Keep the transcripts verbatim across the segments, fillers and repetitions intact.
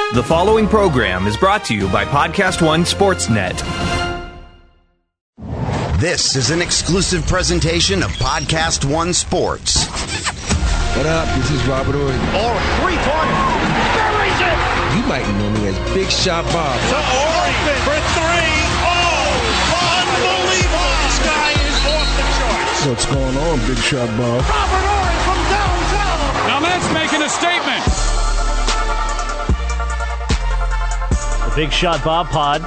The following program is brought to you by Podcast One Sportsnet. This is an exclusive presentation of Podcast One Sports. What up? This is Robert Ory. Or three-pointer. Buries it. You might know me as Big Shot Bob. To Ory for three. Oh, unbelievable. This guy is off the charts. What's going on, Big Shot Bob? Robert Ory from downtown. Now that's making a statement. The Big Shot Bob Pod,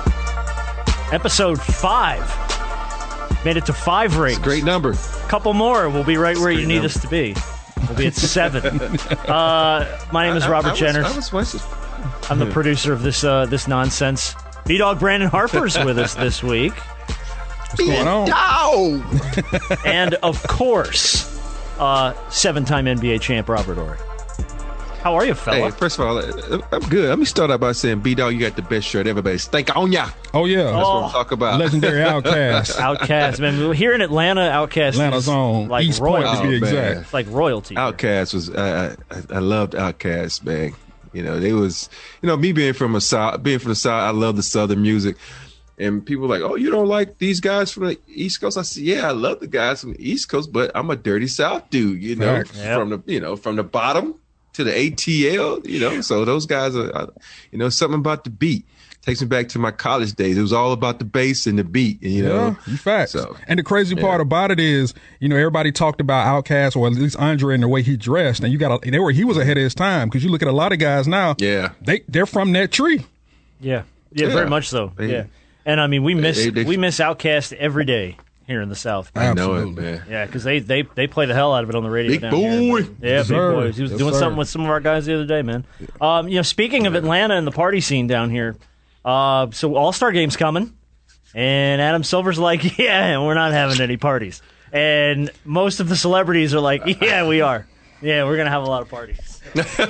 episode five. Made it to five rings. It's a great number. Couple more. We'll be right where you need number. us to be. We'll be at seven. uh, my name is Robert I, I Jenners. Was, I was, I was, I'm the producer of this uh, this nonsense. B-Dog Brandon Harper's with us this week. What's going on? And, of course, uh, seven-time N B A champ Robert Ory. How are you, fella? Hey, first of all, I'm good. Let me start out by saying, B-Dog, you got the best shirt. Everybody stink on ya. Oh, yeah. That's Oh. what I'm talking about. Legendary Outcast. Outcast, man. Here in Atlanta, Outcast Atlanta's is own. like East Point, royalty. to be Oh, man. exact. It's like royalty. Outkast was, I, I, I loved Outkast, man. You know, they was, you know, me being from a south, being from the south, I love the southern music. And people were like, oh, you don't like these guys from the East Coast? I said, yeah, I love the guys from the East Coast, but I'm a dirty South dude, you know, Right. Yep. from the, you know, from the bottom to the A T L, you know. So those guys are, are, you know, something about the beat. Takes me back to my college days. It was all about the bass and the beat, and, you know. Yeah, you facts. So, and the crazy yeah. part about it is, you know, everybody talked about Outkast, or at least Andre, and the way he dressed. And you got, a, they were, he was ahead of his time, because you look at a lot of guys now. Yeah. they they're from that tree. Yeah. yeah, Yeah. very much so. They- yeah, and I mean, we miss they- they- we miss Outcast every day here in the South. I know it, Absolutely. man. Yeah, because they, they they play the hell out of it on the radio. Big down here. boy. Yeah, Yes, big sir. boys. He was Yes, doing sir. something with some of our guys the other day, man. Um, you know, speaking of Atlanta and the party scene down here, uh, so All Star Game's coming, and Adam Silver's like, yeah, we're not having any parties, and most of the celebrities are like, yeah, we are. Yeah, we're gonna have a lot of parties.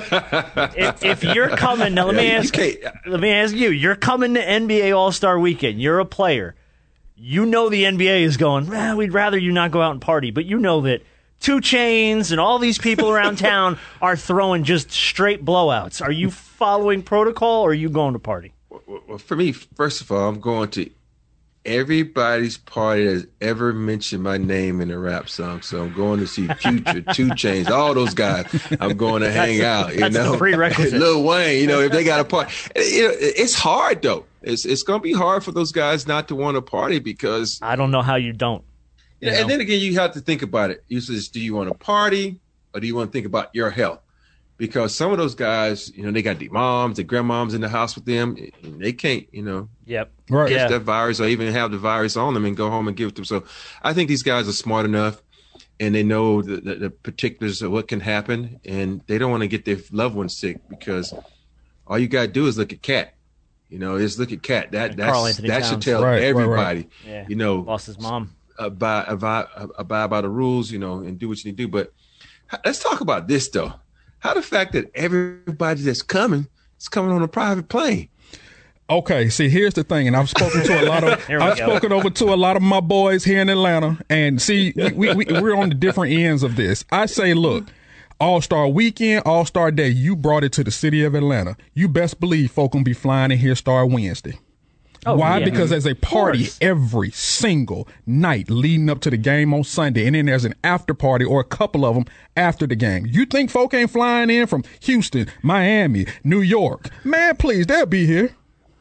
if, if you're coming now, let me Yeah, you ask. can't- Let me ask you. You're coming to N B A All Star Weekend. You're a player. You know the N B A is going, well, we'd rather you not go out and party, but you know that Two Chains and all these people around town are throwing just straight blowouts. Are you following protocol, or are you going to party? Well, for me, first of all, I'm going to everybody's party that's ever mentioned my name in a rap song. So I'm going to see Future, Two Chains, all those guys. I'm going to hang out. You that's the know, prerequisite. Lil Wayne. You know, if they got a party, you know, it's hard though. It's it's going to be hard for those guys not to want to party because. I don't know how you don't. You Yeah, know? and then again, you have to think about it. You says, do you want to party or do you want to think about your health? Because some of those guys, you know, they got the moms, the grandmoms in the house with them. And they can't, you know, Yep. Right. catch Yeah. that virus or even have the virus on them and go home and give it to them. So I think these guys are smart enough and they know the, the, the particulars of what can happen and they don't want to get their loved ones sick because all you got to do is look at Cat. You know, just look at Cat. That Carl that's, Anthony that Towns. should tell Right, right, right. everybody, Yeah. you know, Lost his mom. abide, abide, abide by the rules, you know, and do what you need to do. But h- let's talk about this, though. How the fact that everybody that's coming is coming on a private plane. Okay, see, here's the thing, and I've spoken to a lot of, Here we I've go. spoken over to a lot of my boys here in Atlanta, and see, we, we, we, we're on the different ends of this. I say, look, All-Star Weekend, All-Star Day, you brought it to the city of Atlanta. You best believe folk gonna be flying in here Star Wednesday. Oh, Why? yeah. Because there's a party course. every single night leading up to the game on Sunday, and then there's an after party or a couple of them after the game. You think folk ain't flying in from Houston, Miami, New York? Man, please, they'll be here.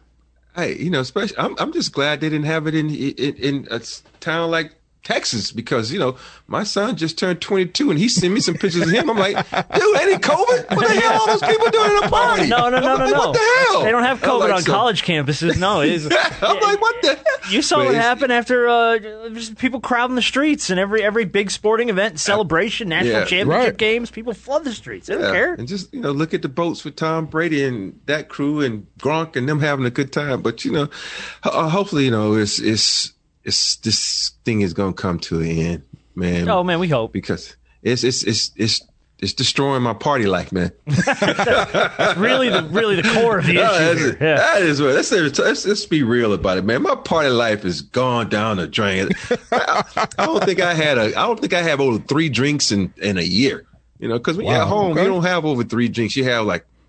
Hey, you know, especially I'm I'm just glad they didn't have it in in, in a s- town like Texas because, you know, my son just turned twenty-two and he sent me some pictures of him. I'm like, dude, ain't it COVID? What the hell are all those people doing in a party? No, no, no, I'm no, like, no. What the hell? They don't have I'm COVID like, on so- college campuses. No, it is. I'm like, what the hell? You saw But what it's- happened after uh, just people crowding the streets and every every big sporting event, celebration, national Yeah, championship right. games. People flood the streets. They don't Yeah, care. and just, you know, look at the boats with Tom Brady and that crew and Gronk and them having a good time. But, you know, ho- hopefully, you know, it's it's it's this thing is going to come to an end, man. Oh man, we hope. Because it's it's it's it's it's destroying my party life, man. It's really the really the core of the No, issue that's- here. Yeah. That is what. Let's, let's let's be real about it, man. My party life is gone down the drain. I, I don't think I had a. I don't think I have over three drinks in in a year. You know, because when you're Wow, at home, okay. you don't have over three drinks. You have like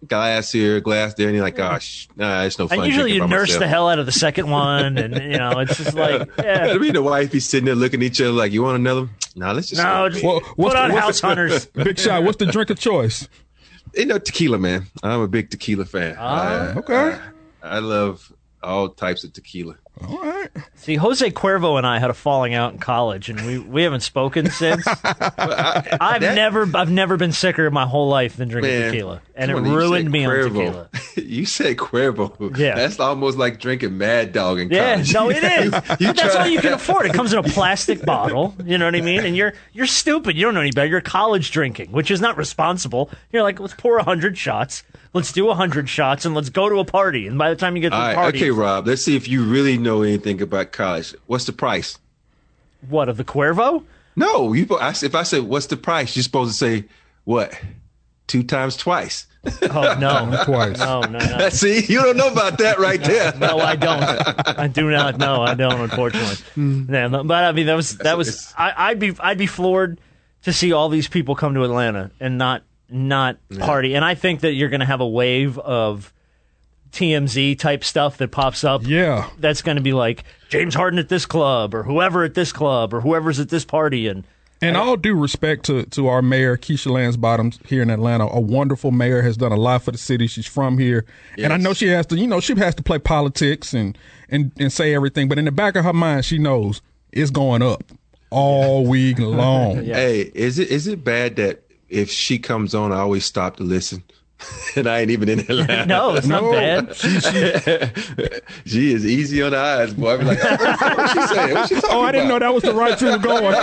glass here, glass there, and you're like, gosh, nah, it's no fun. And usually you by nurse myself. the hell out of the second one, and you know it's just like, yeah. I mean, the wife be sitting there looking at each other like, you want another? Nah, let's just No, go. just Well, what's put the- on what's House the- Hunters. Big Shot, what's the drink of choice? You know, tequila, man. I'm a big tequila fan. Ah, I- okay. I, I love all types of tequila. All right. See, Jose Cuervo and I had a falling out in college, and we, we haven't spoken since. I've that- never I've never been sicker in my whole life than drinking Man, tequila, and it come on, you ruined said me on Cuervo. tequila. You said Cuervo. Yeah. That's almost like drinking Mad Dog in Yeah, college. no, it is. You But that's try- all you can afford. It comes in a plastic bottle. You know what I mean? And you're you're stupid. You don't know any better. You're college drinking, which is not responsible. You're like, let's pour a hundred shots. Let's do a hundred shots, and let's go to a party. And by the time you get to All the right, party, okay, Rob. Let's see if you really know anything about college. What's the price? what of the Cuervo? No, you. I, if I said what's the price, you're supposed to say what? Two times twice. Oh no, Twice. no, no, no. See, you don't know about that right there. No, I don't. I do not know. I don't, unfortunately. Yeah, no, but I mean, that was that was. I, I'd be I'd be floored to see all these people come to Atlanta and not not party. And I think that you're going to have a wave of T M Z type stuff that pops up. Yeah. That's going to be like James Harden at this club, or whoever at this club, or whoever's at this party, and. And all due respect to, to our mayor, Keisha Lance Bottoms, here in Atlanta, a wonderful mayor, has done a lot for the city. She's from here. And I know she has to, you know, she has to play politics and, and, and say everything. But in the back of her mind, she knows it's going up all week long. Yeah. Hey, is it is it bad that if she comes on, I always stop to listen? And I ain't even in Atlanta. No, it's not No. bad. She is easy on the eyes, boy. I be like, oh, what's she saying? What's she talking Oh, I didn't know about? that was the right you were going.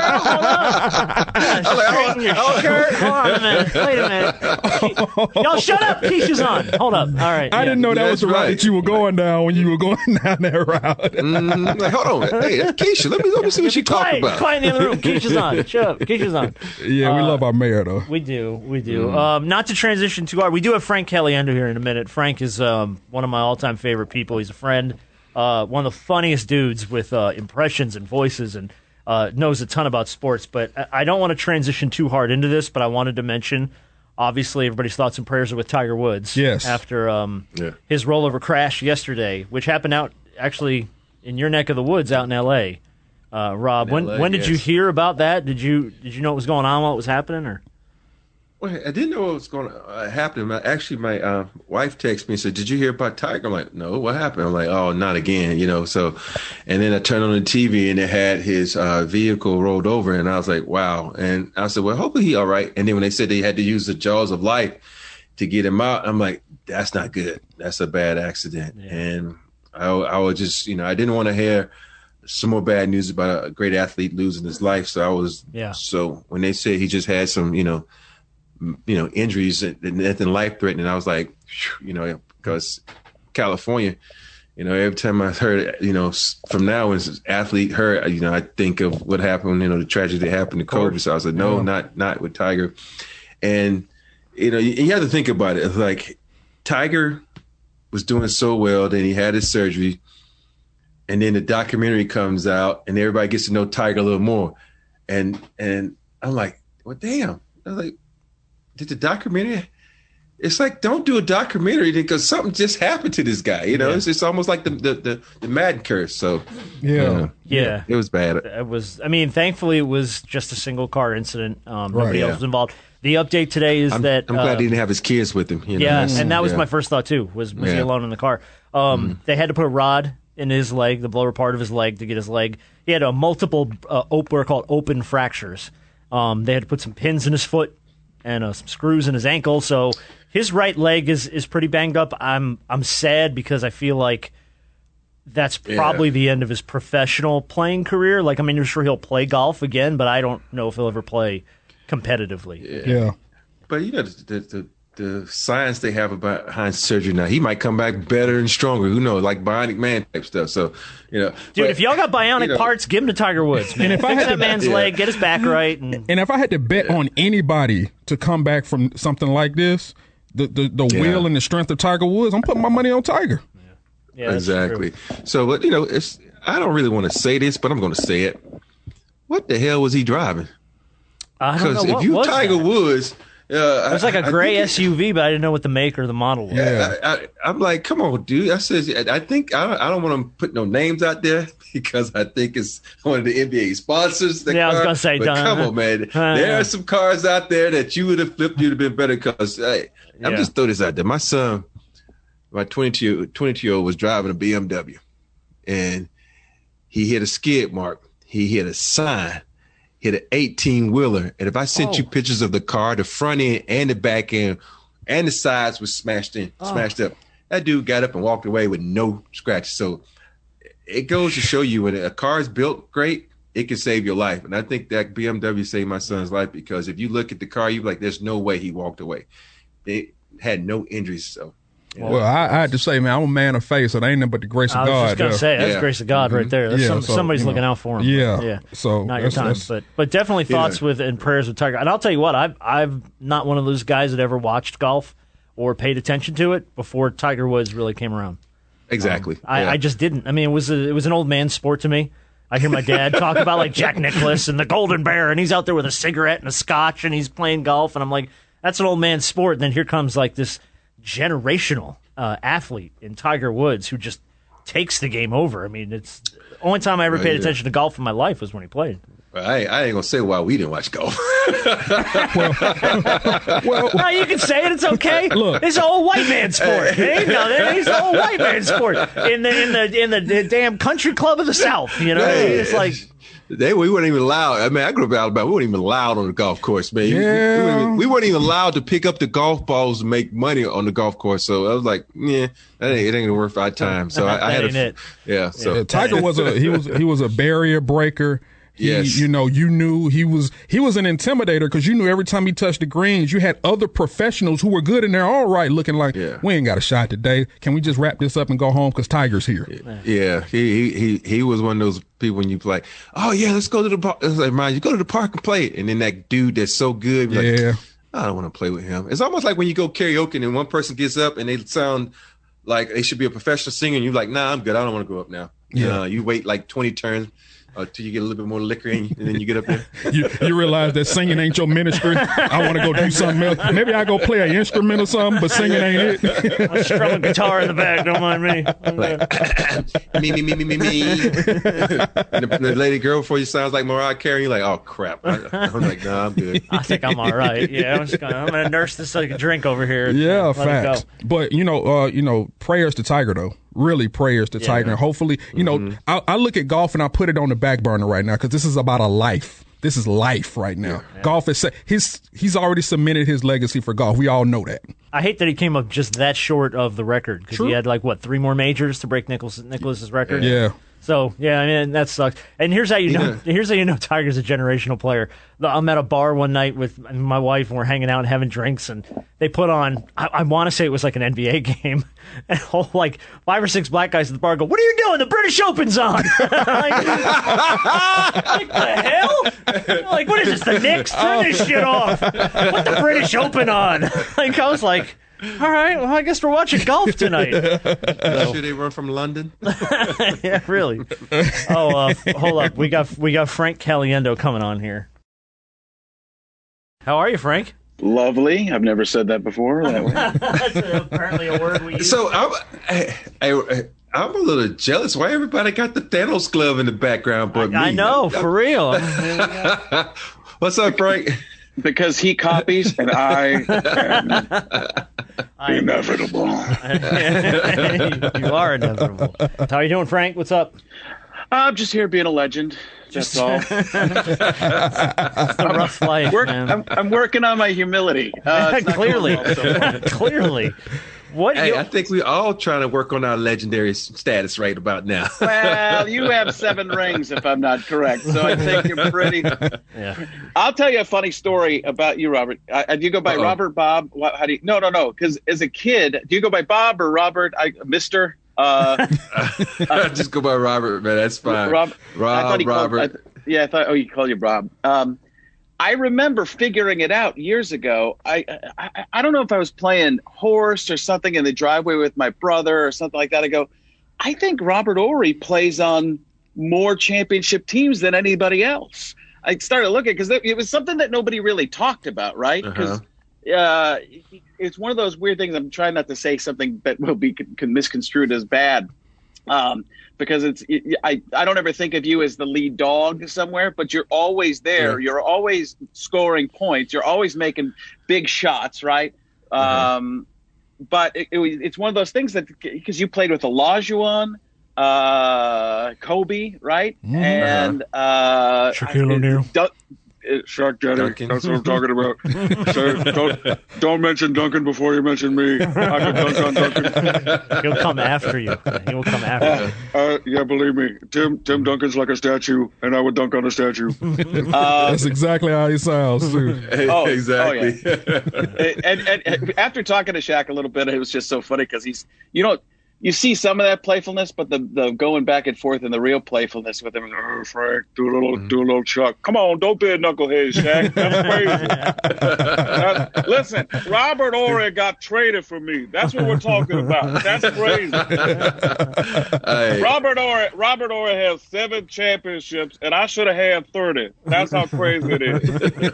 Straighten your shirt. Hold on a minute. Wait a minute. Y'all shut up. Keisha's on. Hold up. All right. I yeah. didn't know that That's was the right right. that you were going down when you were going down that route. Mm, like, hold on. Hey, that's Keisha. Let me let me see what she talking Quiet, about. quiet in the other room. Keisha's on. Shut up. Keisha's on. Yeah, we love our mayor, though. We do, we do. Um, not to transition too hard, we do have Frank Caliendo here in a minute. Frank is um, one of my all-time favorite people. He's a friend, uh, one of the funniest dudes with uh, impressions and voices, and uh, knows a ton about sports. But I, I don't want to transition too hard into this, but I wanted to mention, obviously, everybody's thoughts and prayers are with Tiger Woods. Yes. After um, Yeah. his rollover crash yesterday, which happened out actually in your neck of the woods out in L A. Uh, Rob, In when L A, when did you yes. hear about that? Did you did you know what was going on while it was happening, or? Well, I didn't know what was going to uh, happen. My, actually, my uh, wife texted me and said, "Did you hear about Tiger?" I'm like, "No, what happened?" I'm like, "Oh, not again," you know. So, and then I turned on the T V and it had his uh, vehicle rolled over, and I was like, "Wow!" And I said, "Well, hopefully he all right." And then when they said they had to use the jaws of life to get him out, I'm like, "That's not good. That's a bad accident." Yeah. And I, I was just, you know, I didn't want to hear some more bad news about a great athlete losing his life. So I was, Yeah. so when they said he just had some, you know, m- you know, injuries and nothing life threatening, I was like, phew, you know, because California, you know, every time I heard, you know, s- from now when an athlete hurt, you know, I think of what happened, you know, the tragedy that happened to Kobe. So I was like, no, not, not with Tiger. And, you know, you, you have to think about it. It's like Tiger was doing so well, then he had his surgery. And then the documentary comes out, and everybody gets to know Tiger a little more. And and I'm like, well, damn. I was like, did the documentary? It's like, don't do a documentary because something just happened to this guy. You know, Yeah. it's it's almost like the the the, the Madden curse. So Yeah. Yeah. it was bad. It was. I mean, thankfully, it was just a single car incident. Um, nobody Right. else was involved. The update today is I'm, that I'm glad uh, he didn't have his kids with him. You know? yeah, That's- and that was yeah. my first thought too. Was was he Yeah. alone in the car? Um, They had to put a rod in his leg, the lower part of his leg, to get his leg. He had a multiple uh, op- what are called open fractures. Um, they had to put some pins in his foot and uh, some screws in his ankle. So his right leg is is pretty banged up. I'm I'm sad because I feel like that's probably the end of his professional playing career. Like, I mean, I'm sure he'll play golf again, but I don't know if he'll ever play competitively. Yeah. But you know the, the the the science they have about behind surgery now, he might come back better and stronger. Who knows? Like Bionic Man type stuff. So you know, Dude, but, if y'all got bionic you know, parts, give them to Tiger Woods, man. And if I Fix had that to- man's Yeah. leg, get his back right, and And if I had to bet on anybody to come back from something like this, the the, the Yeah. will and the strength of Tiger Woods, I'm putting my money on Tiger. yeah, that's exactly. true. So, but you know, it's I don't really want to say this, but I'm going to say it. What the hell was he driving? I don't know Because what if you was Tiger that? Woods, Uh, It was like a I- I gray think it- S U V, but I didn't know what the make or the model was. Yeah. I, I, I'm like, come on, dude. I said, I think I don't, I don't want to put no names out there because I think it's one of the N B A sponsors. The Yeah, I was car. gonna say, but Don. come on, man. Uh, there are some cars out there that you would have flipped. You'd have been better. Because hey, I'm Yeah. just throw this out there. My son, my twenty-two, twenty-two year old, was driving a B M W, and he hit a skid mark. He hit a sign. Hit an eighteen wheeler, and if I sent Oh. you pictures of the car, the front end and the back end and the sides was smashed in, Oh. smashed up. That dude got up and walked away with no scratches. So it goes to show you when a car is built great, it can save your life. And I think that B M W saved my son's life because if you look at the car, you're like, there's no way he walked away. It had no injuries. So Well, I, I had to say, man, I'm a man of faith, so that ain't nothing but the grace of I was God. just gonna there. say that's Yeah. grace of God right there. That's Yeah, some, so, somebody's you know, looking out for him. yeah. yeah. So Not your that's- time, that's- but but definitely thoughts Yeah. with and prayers with Tiger. And I'll tell you what, I've I've not one of those guys that ever watched golf or paid attention to it before Tiger Woods really came around. exactly. I, Yeah. I just didn't. I mean, it was a, it was an old man sport to me. I hear my dad talk about like Jack Nicklaus and the Golden Bear, and he's out there with a cigarette and a scotch, and he's playing golf, and I'm like, that's an old man sport. And then here comes like this generational uh, athlete in Tiger Woods who just takes the game over. I mean, it's the only time I ever Right, paid yeah. attention to golf in my life was when he played. Well, I, ain't- I ain't gonna say why we didn't watch golf. Well, No, you can say it. It's okay. Look. It's an old white man sport. Hey, no, it's an old white man sport in the in the in the damn country club of the South. You know, Hey. it's like. They we weren't even allowed. I mean, I grew up in Alabama. We weren't even allowed on the golf course, man. We- Yeah. We, weren't even, we weren't even allowed to pick up the golf balls and make money on the golf course. So I was like, yeah, that ain't, it ain't gonna worth our time. So I, I That had ain't a, it. yeah. So Yeah, Tiger was a he was he was a barrier breaker. He, Yes. you know, you knew he was he was an intimidator because you knew every time he touched the greens, you had other professionals who were good and they're all right, looking like Yeah. we ain't got a shot today. Can we just wrap this up and go home because Tiger's here? yeah, he, he he he was one of those people when you play. Oh yeah, let's go to the park. It's like, man, you go to the park and play it, and then that dude that's so good, you're like, Yeah. I don't want to play with him. It's almost like when you go karaoke and one person gets up and they sound like they should be a professional singer, and you're like, nah, I'm good. I don't want to go up now. Yeah. Uh, you wait like twenty turns until you get a little bit more liquor in you, and then you get up there. You, you realize that singing ain't your ministry. I want to go do something else. Maybe I go play an instrument or something, but singing ain't it. I'm strumming guitar in the back. Don't mind me. me, me, me, me, me, me. And the, the lady girl before you sounds like Mariah Carey. You're like, oh crap. I, I'm like, no, I'm good. I think I'm all right. Yeah, I'm just gonna, I'm gonna nurse this like a drink over here. Yeah, Let it facts. go. But you know, uh, you know, prayers to Tiger though. Really, prayers to Tiger. And hopefully, you Mm-hmm. know, I, I look at golf and I put it on the back burner right now because this is about a life. This is life right now. Golf is he's he's already cemented his legacy for golf. We all know that. I hate that he came up just that short of the record because he True. had like what three more majors to break Nicholas Nicholas's record. Yeah. So yeah, I mean that sucks. And here's how you know. Yeah. Here's how you know Tiger's a generational player. I'm at a bar one night with my wife, and we're hanging out and having drinks, and they put on. I, I want to say it was like an N B A game, and all like five or six black guys at the bar go, "What are you doing? The British Open's on!" like, like the hell? Like what is this? The Knicks? Turn this shit off. Put the British Open on. Like I was like. All right, well, I guess we're watching golf tonight. Sure they run from London. Yeah, really. Oh, uh, hold up. We got we got Frank Caliendo coming on here. How are you, Frank? Lovely. I've never said that before. That way. That's apparently a word we use. So I'm, I, I, I'm a little jealous. Why everybody got the Thanos glove in the background but me? I know, for real. What's up, Frank? Because he copies and I am inevitable. You are inevitable. How are you doing, Frank? What's up? I'm just here being a legend. That's all. It's a rough life, Work, man. I'm, I'm working on my humility. Uh, it's not Clearly. going well so far. Clearly. What? Hey, you, I think we're all trying to work on our legendary s- status right about now. Well, you have seven rings, if I'm not correct. So I think you're pretty. yeah. I'll tell you a funny story about you, Robert. Uh, do you go by Uh-oh. Robert, Bob? What, how do you? No, no, no. Because as a kid, do you go by Bob or Robert? I, Mister Uh, Just go by Robert, man. That's fine. Rob, Rob, I thought he called- Robert. I th- yeah, I thought. Oh, he called you Rob. Um, I remember figuring it out years ago. I, I I don't know if I was playing horse or something in the driveway with my brother or something like that. I go, I think Robert Ory plays on more championship teams than anybody else. I started looking because it was something that nobody really talked about, right? Because Uh-huh. uh, it's one of those weird things. I'm trying not to say something that will be con- misconstrued as bad, um, because it's it, I I don't ever think of you as the lead dog somewhere, but you're always there. Yeah. You're always scoring points. You're always making big shots, right? Mm-hmm. Um, but it, it, it's one of those things that because you played with Olajuwon, uh, Kobe, right, mm-hmm. and uh, Shaquille O'Neal. Du- Shark Daddy, Duncan. That's what I'm talking about. So don't, don't mention Duncan before you mention me. I can dunk on Duncan. He'll come after you. He will come after uh, you. Uh, yeah, believe me, Tim Tim Duncan's like a statue, and I would dunk on a statue. Uh, That's exactly how he sounds, too. Oh, exactly. Oh, yeah. and, and, and after talking to Shaq a little bit, it was just so funny because he's, you know, you see some of that playfulness, but the, the going back and forth and the real playfulness with him, oh, Frank, do a little, mm-hmm. do a little chuck. Come on, don't be a knucklehead, Shaq. That's crazy. uh, listen, Robert Horry got traded for me. That's what we're talking about. That's crazy. Hey. Robert Horry, Robert Horry has seven championships, and I should have had thirty. That's how crazy it is.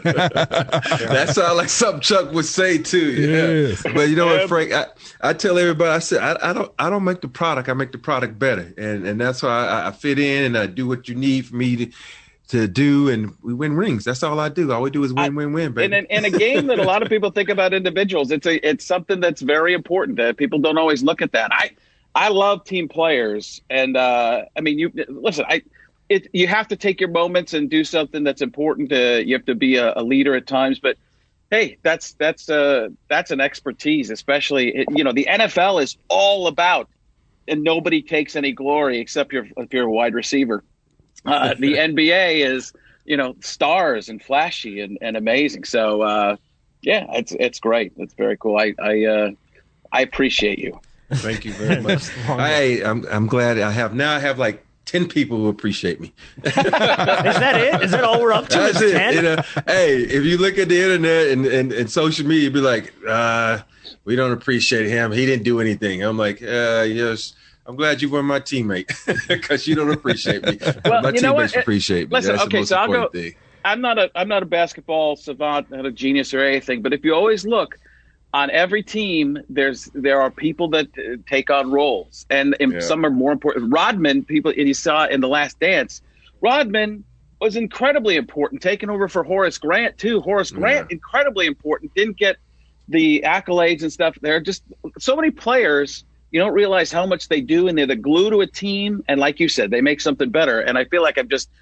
That sounds like something Chuck would say too. Yeah. Yes. But you know what, Frank? I, I tell everybody, I said, I, I don't, I don't make the product. I make the product better, and and that's why I, I fit in and I do what you need for me to to do, and we win rings. That's all I do. All we do is win, I, win, win, baby. In, in a game that a lot of people think about individuals, it's a it's something that's very important. That people don't always look at that. I I love team players, and uh, I mean, you listen. I it you have to take your moments and do something that's important. To, you have to be a, a leader at times, but hey, that's that's uh that's an expertise, especially you know the N F L is all about, and nobody takes any glory except you're, if you're a wide receiver. Uh, the N B A is you know stars and flashy and, and amazing. So uh, yeah, it's it's great. It's very cool. I I uh, I appreciate you. Thank you very much. Hey, I'm I'm glad I have now. I have like ten people who appreciate me. Is that it? Is that all we're up to? That's is it. ten? You know, hey, if you look at the internet and, and, and social media, you'd be like, uh, we don't appreciate him. He didn't do anything. I'm like, uh, yes. I'm glad you were my teammate because you don't appreciate me. Well, my you know teammates what? appreciate me. Listen, That's okay, the most so I'll important go. thing. I'm not a I'm not a basketball savant, not a genius or anything. But if you always look on every team, there's there are people that uh, take on roles, and, and Yeah. some are more important. Rodman, people, and you saw in The Last Dance, Rodman was incredibly important, taking over for Horace Grant too. Horace Grant, Yeah. incredibly important, didn't get the accolades and stuff. There are just so many players. You don't realize how much they do, and they're the glue to a team. And like you said, they make something better. And I feel like I'm just,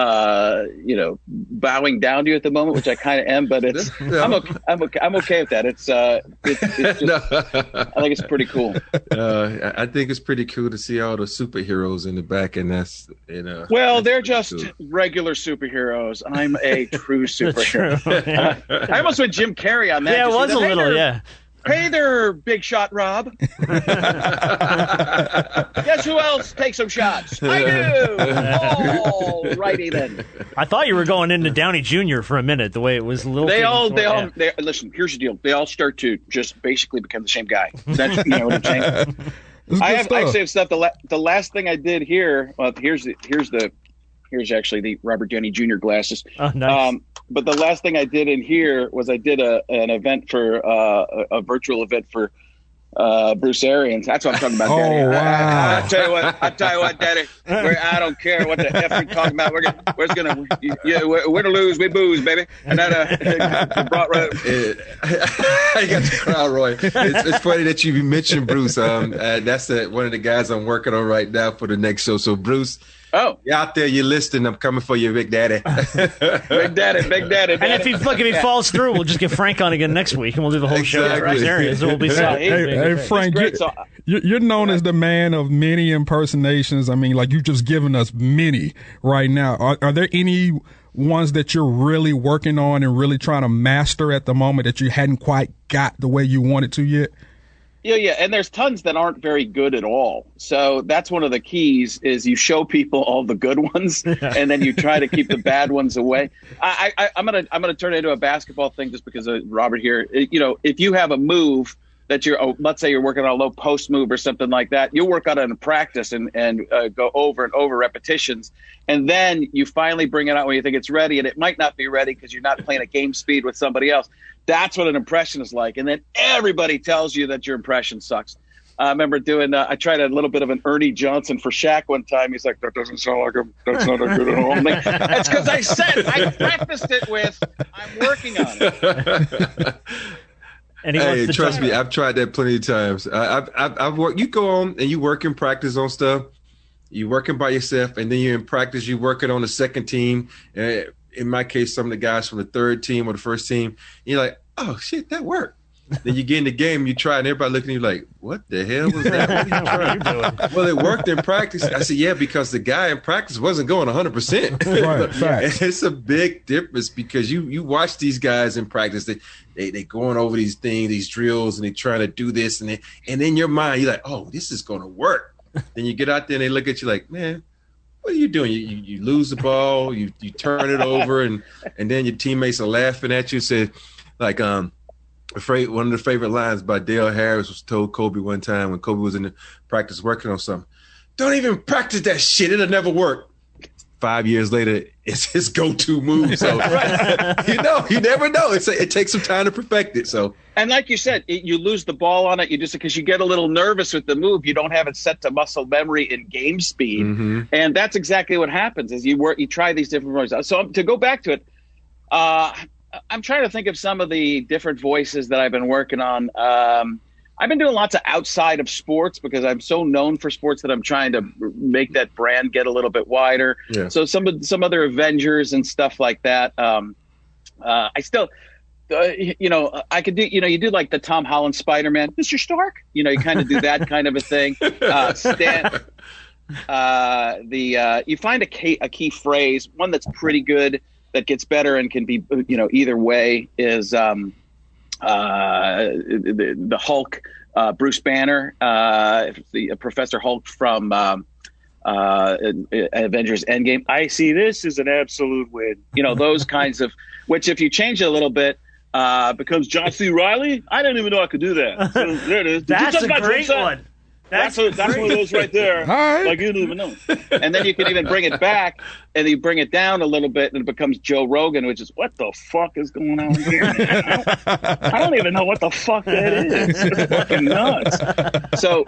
uh, you know, bowing down to you at the moment, which I kind of am. But it's, No. I'm okay. I'm okay. I'm okay with that. It's, uh, it's, it's just, No. I think it's pretty cool. Uh, I I think it's pretty cool to see all the superheroes in the back, and that's you know. Well, that's they're pretty just cool. regular superheroes. I'm a true superhero. True. Yeah. I almost went Jim Carrey on that. Yeah, You it see was that? a Hey little, there, yeah. Hey there, big shot Rob. Guess who else takes some shots? I do. All righty then. I thought you were going into Downey Junior for a minute, the way it was a little. They all, they all, yeah. they, listen, here's the deal. They all start to just basically become the same guy. That's, you know what I'm saying? It's I good have, stuff. I saved stuff. The, la- the last thing I did here, well, here's the, here's the, here's actually the Robert Downey Junior glasses. Oh, nice. Um, but the last thing I did in here was I did a an event for uh, a, a virtual event for uh, Bruce Arians. That's what I'm talking about, Daddy. Oh, I, wow. I, I tell you what, I tell you what, Daddy. We're, I don't care what the f you're talking about. We're gonna, we're just gonna, yeah, win or lose, we booze, baby. And then uh, brought right. I got the crowd, Roy. It's, it's funny that you mentioned Bruce. Um, uh, that's uh one of the guys I'm working on right now for the next show. So, Bruce, Oh, you out there, you're listening. I'm coming for you, Big Daddy. Big Daddy, Big Daddy. And if he look, if he falls through, we'll just get Frank on again next week, and we'll do the whole show with Exactly. Bruce Arians. It will be Yeah, set. he- Hey, hey, Frank, great, you, so- you- you're known as the man of many impersonations. I mean, like you've just given us many right now. Are, are there any ones that you're really working on and really trying to master at the moment that you hadn't quite got the way you wanted to yet? Yeah, yeah, and there's tons that aren't very good at all. So that's one of the keys is you show people all the good ones, and then you try to keep the bad ones away. I, I, I'm gonna I'm gonna turn it into a basketball thing just because of Robert here. It- you know, if you have a move that you're, oh, let's say you're working on a low post move or something like that. You'll work on it in practice and, and uh, go over and over repetitions. And then you finally bring it out when you think it's ready, and it might not be ready because you're not playing at game speed with somebody else. That's what an impression is like. And then everybody tells you that your impression sucks. I remember doing, uh, I tried a little bit of an Ernie Johnson for Shaq one time. He's like, that doesn't sound like him. That's not a good at all. I'm like, that's because I said, I practiced it with, I'm working on it. And he hey, wants to trust try. me, I've tried that plenty of times. I, I've, I've, I've worked. You go on and you work in practice on stuff. You're working by yourself, and then you're in practice. You're working on the second team. Uh, in my case, some of the guys from the third team or the first team. You're like, oh shit, that worked. Then you get in the game, you try, and everybody looking at you like, what the hell was that? What are you trying? Well, it worked in practice. I said, yeah, because the guy in practice wasn't going one hundred percent. Right, facts. It's a big difference because you you watch these guys in practice. They they they going over these things, these drills, and they trying to do this, and they, and in your mind, you're like, oh, this is going to work. Then you get out there, and they look at you like, man, what are you doing? You, you, you lose the ball, you you turn it over, and and then your teammates are laughing at you. Said, like, um. Afraid one of the favorite lines by Dale Harris was told Kobe one time when Kobe was in the practice working on something. Don't even practice that shit. It'll never work. Five years later, it's his go-to move. So, you know, you never know. It's a, it takes some time to perfect it. So, and like you said, it, you lose the ball on it. You just because you get a little nervous with the move. You don't have it set to muscle memory and game speed, mm-hmm. and that's exactly what happens. Is you work, you try these different voices. So to go back to it, uh, I'm trying to think of some of the different voices that I've been working on. Um, I've been doing lots of outside of sports because I'm so known for sports that I'm trying to make that brand get a little bit wider. Yeah. So some of some other Avengers and stuff like that. Um, uh, I still, uh, you know, I could do, you know, you do like the Tom Holland Spider-Man, Mister Stark. You know, you kind of do that kind of a thing. Uh, Stan, uh, the uh, you find a key, a key phrase, one that's pretty good. That gets better and can be, you know, either way is um, uh, the, the Hulk, uh, Bruce Banner, uh, the uh, Professor Hulk from um, uh, Avengers Endgame. I see this as an absolute win. You know, those kinds of, which if you change it a little bit, uh, becomes John C. Reilly. I didn't even know I could do that. So there it is. That's a great one. That's that's, a, that's one of those right there. Right. Like you didn't even know. And then you can even bring it back and you bring it down a little bit and it becomes Joe Rogan, which is what the fuck is going on here? I don't, I don't even know what the fuck that is. It's fucking nuts. So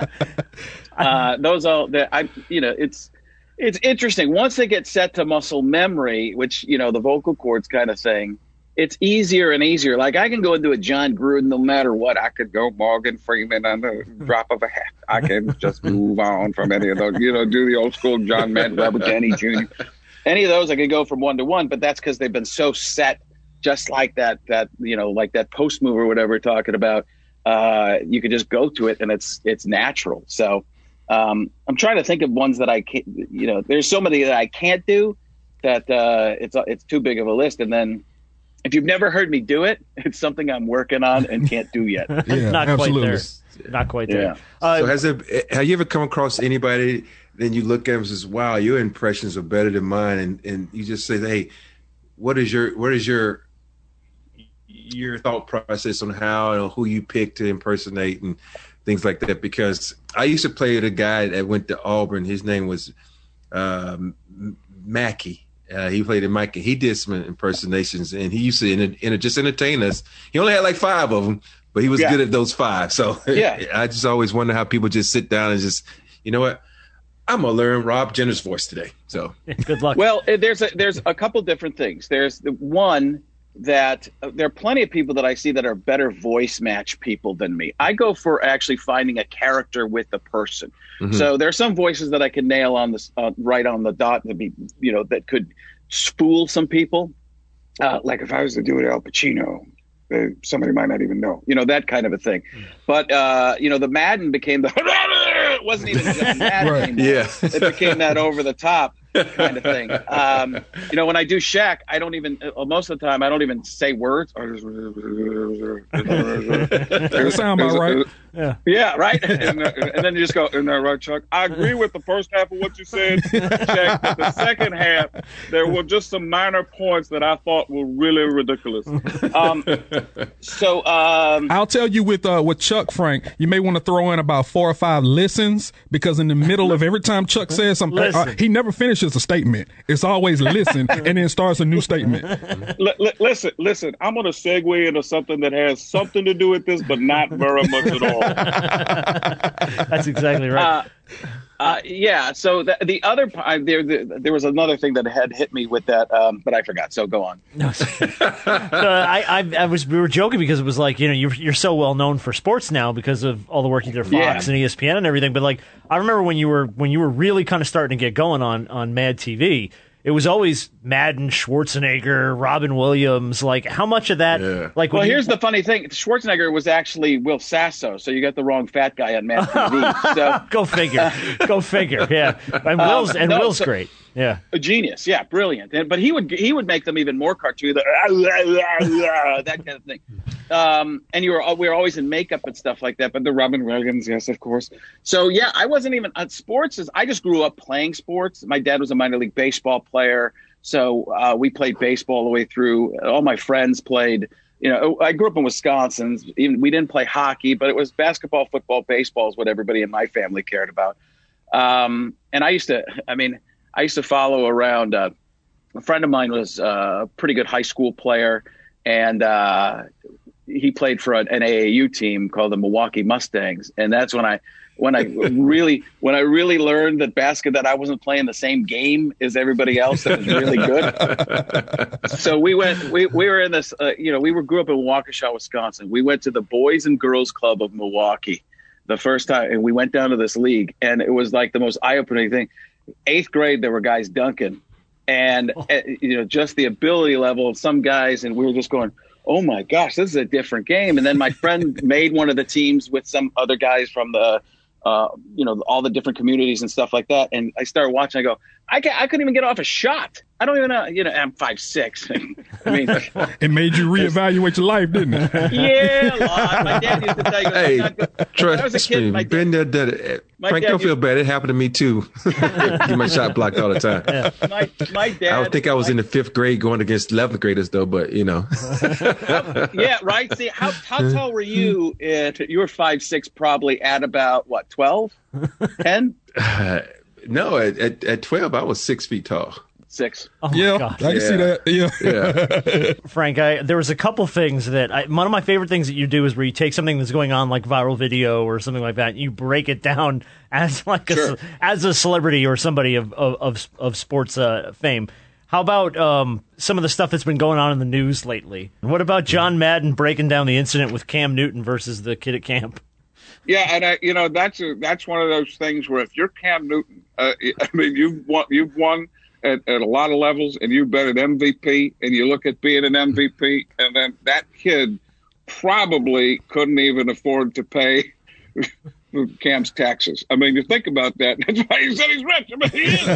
uh, those all that I you know it's it's interesting. Once they get set to muscle memory, which you know the vocal cords kind of thing. It's easier and easier. Like I can go into a John Gruden no matter what. I could go Morgan Freeman on the drop of a hat. I can just move on from any of those. You know, do the old school John Madden, Robert Downey Junior Any of those I could go from one to one, but that's because they've been so set, just like that. That you know, like that post move or whatever we're talking about. Uh, you could just go to it and it's it's natural. So um, I'm trying to think of ones that I can't. You know, there's so many that I can't do that uh, it's it's too big of a list, and then. If you've never heard me do it, it's something I'm working on and can't do yet. Yeah, Not absolutely. quite there. Not quite there. Yeah. Uh, so has it? Have you ever come across anybody? Then you look at them and says, "Wow, your impressions are better than mine," and and you just say, "Hey, what is your what is your your thought process on how and who you pick to impersonate and things like that?" Because I used to play with a guy that went to Auburn. His name was um, Mackey. Uh, he played in Mike, and he did some impersonations, and he used to in, in, just entertain us. He only had like five of them, but he was yeah. good at those five. So yeah. I just always wonder how people just sit down and just, you know what, I'm gonna learn Rob Jenner's voice today. So good luck. Well, there's a, there's a couple different things. There's the one that uh, there are plenty of people that I see that are better voice match people than me. I go for actually finding a character with the person. Mm-hmm. So there are some voices that I can nail on this uh, right on the dot to be, you know, that could spool some people. Uh, like if I was to do it Al Pacino, uh, somebody might not even know, you know, that kind of a thing. Mm-hmm. But, uh, you know, the Madden became the, it wasn't even just Madden right. anymore. Yeah. It became that over the top kind of thing. Um, you know, when I do Shaq, I don't even, uh, most of the time, I don't even say words. That sound about right. Yeah, yeah, right. and, uh, and then you just go, "Isn't that right, Chuck?" I agree with the first half of what you said, Chuck. But the second half, there were just some minor points that I thought were really ridiculous. Um, so um, I'll tell you with uh, with Chuck, Frank, you may want to throw in about four or five listens, because in the middle of every time Chuck says something, uh, he never finishes a statement. It's always listen and then starts a new statement. L- l- listen, listen. I'm going to segue into something that has something to do with this, but not very much at all. That's exactly right. Uh, uh, yeah. So the, the other uh, there, the, there was another thing that had hit me with that, um, but I forgot. So go on. No, I, I, I was. We were joking because it was like, you know, you're you're so well known for sports now because of all the work you did at Fox Yeah. and E S P N and everything. But like, I remember when you were when you were really kind of starting to get going on on Mad T V. It was always Madden, Schwarzenegger, Robin Williams. Like, how much of that? Yeah. Like, Well, when you- here's the funny thing: Schwarzenegger was actually Will Sasso, so you got the wrong fat guy on Mad T V. So go figure, go figure. Yeah, and Will's and no, Will's so- great. Yeah, a genius, yeah, brilliant. And, but he would he would make them even more cartoony, that kind of thing. Um, and you were we were always in makeup and stuff like that. But the Robin Williams, yes, of course. So yeah, I wasn't even on sports. Is I just grew up playing sports. My dad was a minor league baseball player, so uh, we played baseball all the way through. All my friends played. You know, I grew up in Wisconsin. Even we didn't play hockey, but it was basketball, football, baseball is what everybody in my family cared about. Um, and I used to, I mean. I used to follow around. Uh, a friend of mine was uh, a pretty good high school player, and uh, he played for an, an A A U team called the Milwaukee Mustangs. And that's when I, when I really, when I really learned that basket that I wasn't playing the same game as everybody else that was really good. So we went. We we were in this. Uh, you know, we were grew up in Waukesha, Wisconsin. We went to the Boys and Girls Club of Milwaukee the first time, and we went down to this league, and it was like the most eye-opening thing. Eighth grade, there were guys dunking, and oh. uh, you know, just the ability level of some guys, and we were just going, "Oh my gosh, this is a different game." And then my friend made one of the teams with some other guys from the, uh, you know, all the different communities and stuff like that. And I started watching. I go, I can't, I couldn't even get off a shot. I don't even know. You know, I'm five six. I mean, it made you reevaluate your life, didn't it? Yeah, a lot. My dad used to tell you, hey, when I was a kid, me, my been dad, there, done it. my Frank, dad don't feel used- bad. It happened to me too. Get my shot blocked all the time. yeah. my, my dad. I would think I was my, in the fifth grade going against eleventh graders though, but you know. Yeah, right. See, how how tall were you? At, you were five six, probably at about what, twelve, ten, Uh, no, at, at at twelve, I was six feet tall. six. Oh my Yeah, gosh. I can see that. Yeah. Yeah. Frank, I, there was a couple things that I, one of my favorite things that you do is where you take something that's going on like viral video or something like that, and you break it down as like Sure. a, as a celebrity or somebody of of of, of sports uh, fame. How about um, some of the stuff that's been going on in the news lately? What about John Madden breaking down the incident with Cam Newton versus the kid at camp? Yeah, and I, you know that's a, that's one of those things where if you're Cam Newton, uh, I mean you've won you've won at, at a lot of levels, and you've been an M V P, and you look at being an M V P, and then that kid probably couldn't even afford to pay Cam's taxes. I mean, you think about that. That's why he said he's rich. I mean, he is.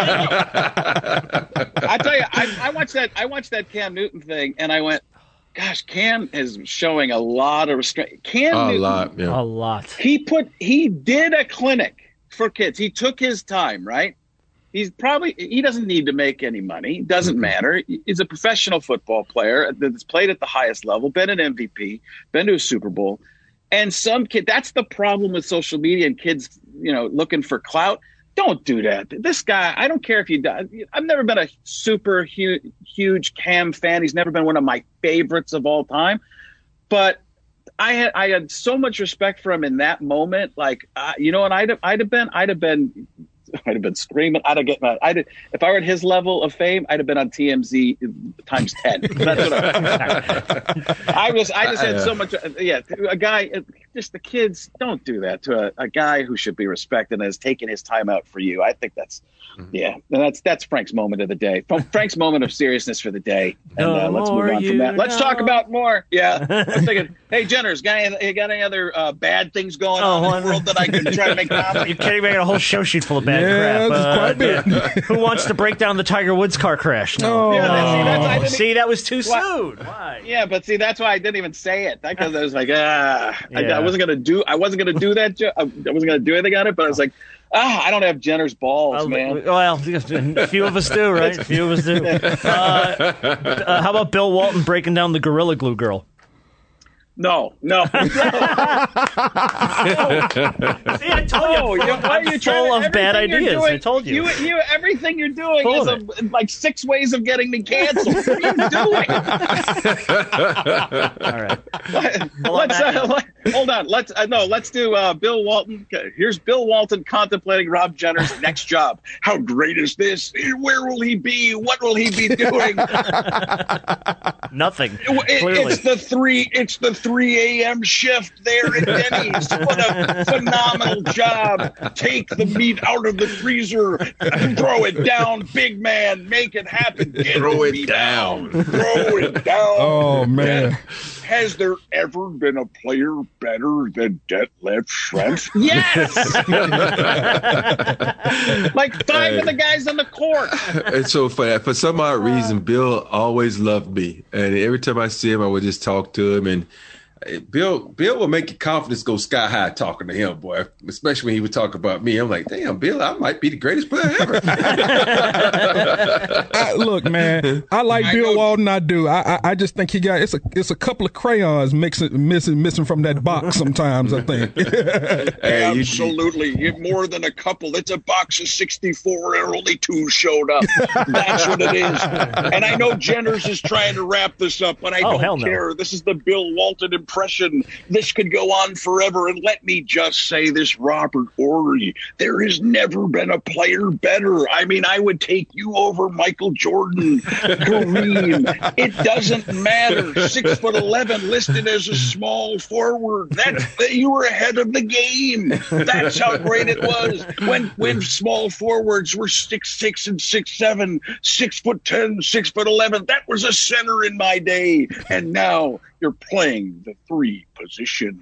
I tell you, I, I watched that. I watched that Cam Newton thing, and I went, "Gosh, Cam is showing a lot of restraint." Cam A Newton, lot, yeah. A lot. He put he did a clinic for kids. He took his time, right? He's probably he doesn't need to make any money. Doesn't matter. He's a professional football player that's played at the highest level, been an M V P, been to a Super Bowl. And some kid, that's the problem with social media and kids, you know, looking for clout. Don't do that. This guy, I don't care if you die. I've never been a super huge, huge Cam fan. He's never been one of my favorites of all time. But I had I had so much respect for him in that moment. Like, uh, you know what I'd have, I'd have been? I'd have been I'd have been screaming. I'd have get my. I'd have, if I were at his level of fame, I'd have been on T M Z times ten. That's what I, I was. I just had so much. Yeah, a guy. Just the kids don't do that to a, a guy who should be respected and has taken his time out for you. I think that's. Yeah, and that's that's Frank's moment of the day. Frank's moment of seriousness for the day. And uh, let's move on from that. Let's know. talk about more. Yeah, I was thinking, hey, Jenners, got any, you got any other uh, bad things going Oh, on in the world that I can try to make comedy? You're kidding me? I got a whole show sheet full of bad Yeah, crap. there's quite a bit. yeah. Who wants to break down the Tiger Woods car crash? No. Oh. Yeah, that- see, that's, I didn't, See, that was too What? soon. Why? yeah, but see, that's why I didn't even say it because I was like, ah, I, Yeah. I wasn't gonna do. I wasn't gonna do that. I wasn't gonna do anything on it. But I was like, ah, I don't have Jenner's balls, Well, man. Well, a few of us do, right? A few of us do. Uh, uh, how about Bill Walton breaking down the Gorilla Glue girl? No, no. no. See, I told you, Oh, I'm you- full, why are I'm you full trying to- of bad everything you're ideas. doing- I told you. You, you everything you're doing Full is of a, like six ways of getting me canceled. What are you doing? All right. let's uh, let, hold on. Let's uh, no. Let's do uh, Bill Walton. Okay, here's Bill Walton contemplating Rob Jenner's next job. How great is this? Where will he be? What will he be doing? Nothing. It- Clearly. It's the three. It's the three a.m. shift there at Denny's. What a phenomenal job! Take the meat out of the freezer, throw it down, big man, make it happen. Get Throw the it meat down. out. Throw it down. Oh, man. Has there ever been a player better than Detlef Schrempf? Yes. Like five Hey. of the guys on the court. It's so funny. For some odd reason, Bill always loved me, and every time I see him, I would just talk to him. And uh, Bill, Bill will make your confidence go sky high talking to him, boy. Especially when he would talk about me. I'm like, damn, Bill, I might be the greatest player ever. I, look, man, I like I Bill know- Walton. I do. I, I I just think he got it's a it's a couple of crayons mixing missing missing from that box sometimes. I think. Hey, you- Absolutely. You- More than a couple. It's a box of sixty-four and only two showed up. That's what it is. And I know Jenner's is trying to wrap this up, but I Oh, hell don't no. care. This is the Bill Walton impression. This could go on forever. And let me just say this, Robert Ory. There has never been a player better. I mean, I would take you over Michael Jordan, Kareem. It doesn't matter. Six foot eleven, listed as a small forward. That's you were ahead of the game. That's how great it was when when small forwards were six six and six seven, six foot ten, six foot eleven. That was a center in my day, and now you're playing the three position.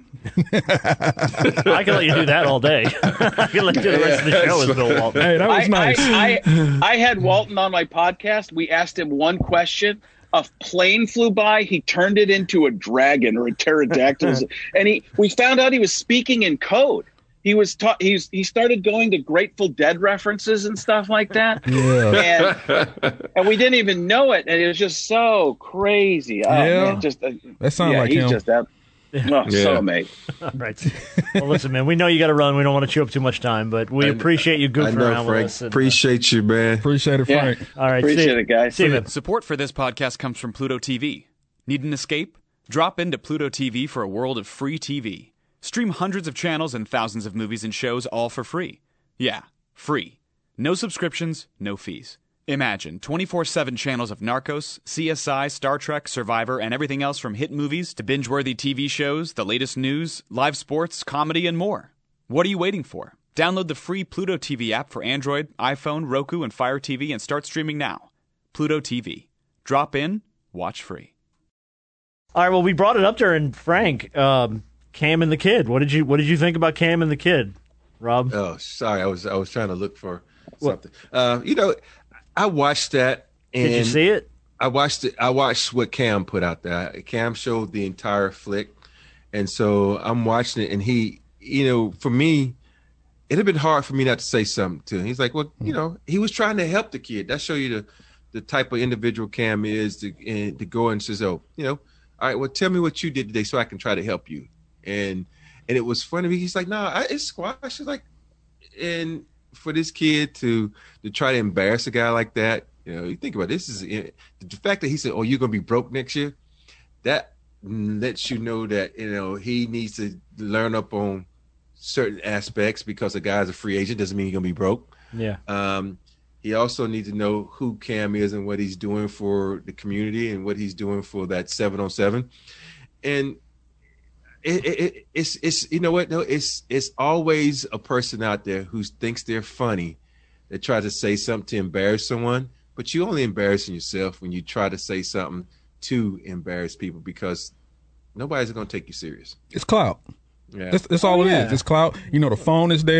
I can let you do that all day. I can let you do the rest of the show as Bill Walton. Hey, that was I, nice. I, I, I had Walton on my podcast. We asked him one question. A plane flew by. He turned it into a dragon or a pterodactyl, and he. We found out he was speaking in code. He was ta- he's he started going to Grateful Dead references and stuff like that. Yeah. And, and we didn't even know it, and it was just so crazy. Oh, Yeah. man, just uh, That sounds yeah, like he's him. just that. Oh, Yeah. so amazing. All right. Well, listen, man, we know you got to run. We don't want to chew up too much time, but we appreciate you I goofing know, around with Frank. us. And, uh, Appreciate you, man. Appreciate it, Yeah. Frank. all right. Appreciate see, it, guys. See you, man. Support for this podcast comes from Pluto T V. Need an escape? Drop into Pluto T V for a world of free T V. Stream hundreds of channels and thousands of movies and shows all for free. Yeah, free. No subscriptions, no fees. Imagine twenty-four seven channels of Narcos, C S I, Star Trek, Survivor, and everything else from hit movies to binge-worthy T V shows, the latest news, live sports, comedy, and more. What are you waiting for? Download the free Pluto T V app for Android, iPhone, Roku, and Fire T V and start streaming now. Pluto T V. Drop in, watch free. All right. Well, we brought it up during Frank, um, Cam and the Kid. What did you What did you think about Cam and the Kid, Rob? Oh, sorry. I was I was trying to look for something. Uh, you know, I watched that. And Did you see it? I watched it. I watched what Cam put out there. Cam showed the entire flick, and so I'm watching it. And he, you know, for me, it'd have been hard for me not to say something to him. He's like, well, you know, he was trying to help the kid. That show you the the type of individual Cam is to and to go and says, oh, you know, all right, well, tell me what you did today so I can try to help you. And and it was funny. He's like, no, nah, it's squash. He's like, and for this kid to to try to embarrass a guy like that, you know, you think about it, this is the fact that he said, oh, you're gonna be broke next year. That lets you know that, you know, he needs to learn up on certain aspects because a guy's a free agent doesn't mean he's gonna be broke. Yeah. Um, he also needs to know who Cam is and what he's doing for the community and what he's doing for that seven on seven. And it, it, it, it's it's you know what? No, it's it's always a person out there who thinks they're funny that tries to say something to embarrass someone, but you only embarrassing yourself when you try to say something to embarrass people because nobody's gonna take you serious. It's clout. Yeah. That's, that's all Oh, it yeah. is. It's clout. You know, the phone is there.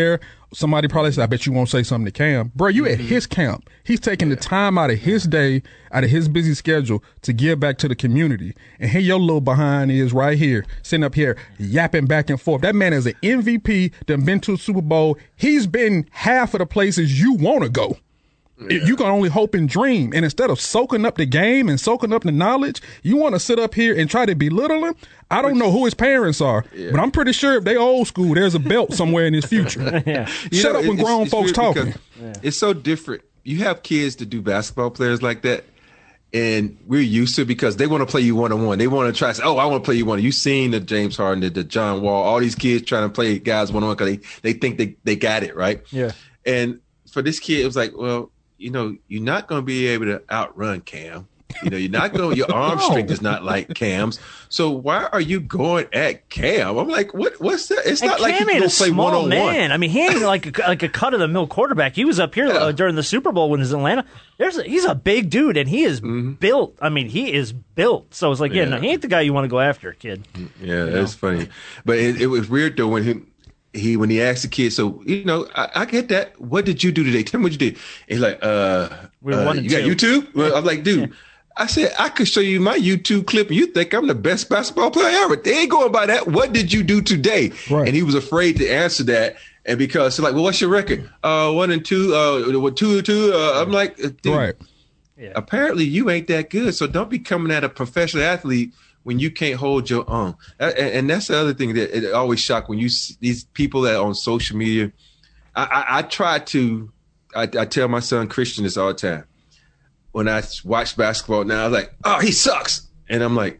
Somebody probably said, I bet you won't say something to Cam. Bro, you at his camp. He's taking the time out of his day, out of his busy schedule to give back to the community. And here your little behind is right here, sitting up here, yapping back and forth. That man is an M V P, done been to a Super Bowl. He's been half of the places you want to go. Yeah. You can only hope and dream. And instead of soaking up the game and soaking up the knowledge, you want to sit up here and try to belittle him. I don't know who his parents are, yeah. but I'm pretty sure if they old school, there's a belt somewhere in his future. yeah. Shut know, up when grown it's folks talking. Yeah. It's so different. You have kids that do basketball players like that, and we're used to it because they want to play you one-on-one. They want to try to say, oh, I want to play you one-on-one. You've seen the James Harden, the, the John Wall, all these kids trying to play guys one-on-one because they, they think they, they got it, right? Yeah. And for this kid, it was like, well, you know, you're not going to be able to outrun Cam. You know, you're not going. Your arm no. strength is not like Cam's. So why are you going at Cam? I'm like, what? What's that? It's and not Cam like you ain't go a play small one on one. Man, I mean, he ain't like a, like a cut of the mill quarterback. He was up here yeah. uh, during the Super Bowl when he was in Atlanta. There's a, he's a big dude, and he is mm-hmm. built. I mean, he is built. So it's like, yeah, yeah no, he ain't the guy you want to go after, kid. Yeah, that's know? funny. But it, it was weird though when he. He when he asked the kid, so you know, I, I get that. What did you do today? Tell me what you did. He's like, uh, We're uh one and you got two. YouTube? Well, I'm like, dude, I said I could show you my YouTube clip, and you think I'm the best basketball player ever? They ain't going by that. What did you do today? Right. And he was afraid to answer that, and because he's like, well, what's your record? Uh, one and two. Uh, two two. Uh, I'm like, dude, right. Yeah. Apparently you ain't that good, so don't be coming at a professional athlete when you can't hold your own. And that's the other thing that it always shocked when you see these people that are on social media. I, I, I try to, I, I tell my son Christian this all the time. When I watch basketball now, I'm like, oh, he sucks. And I'm like,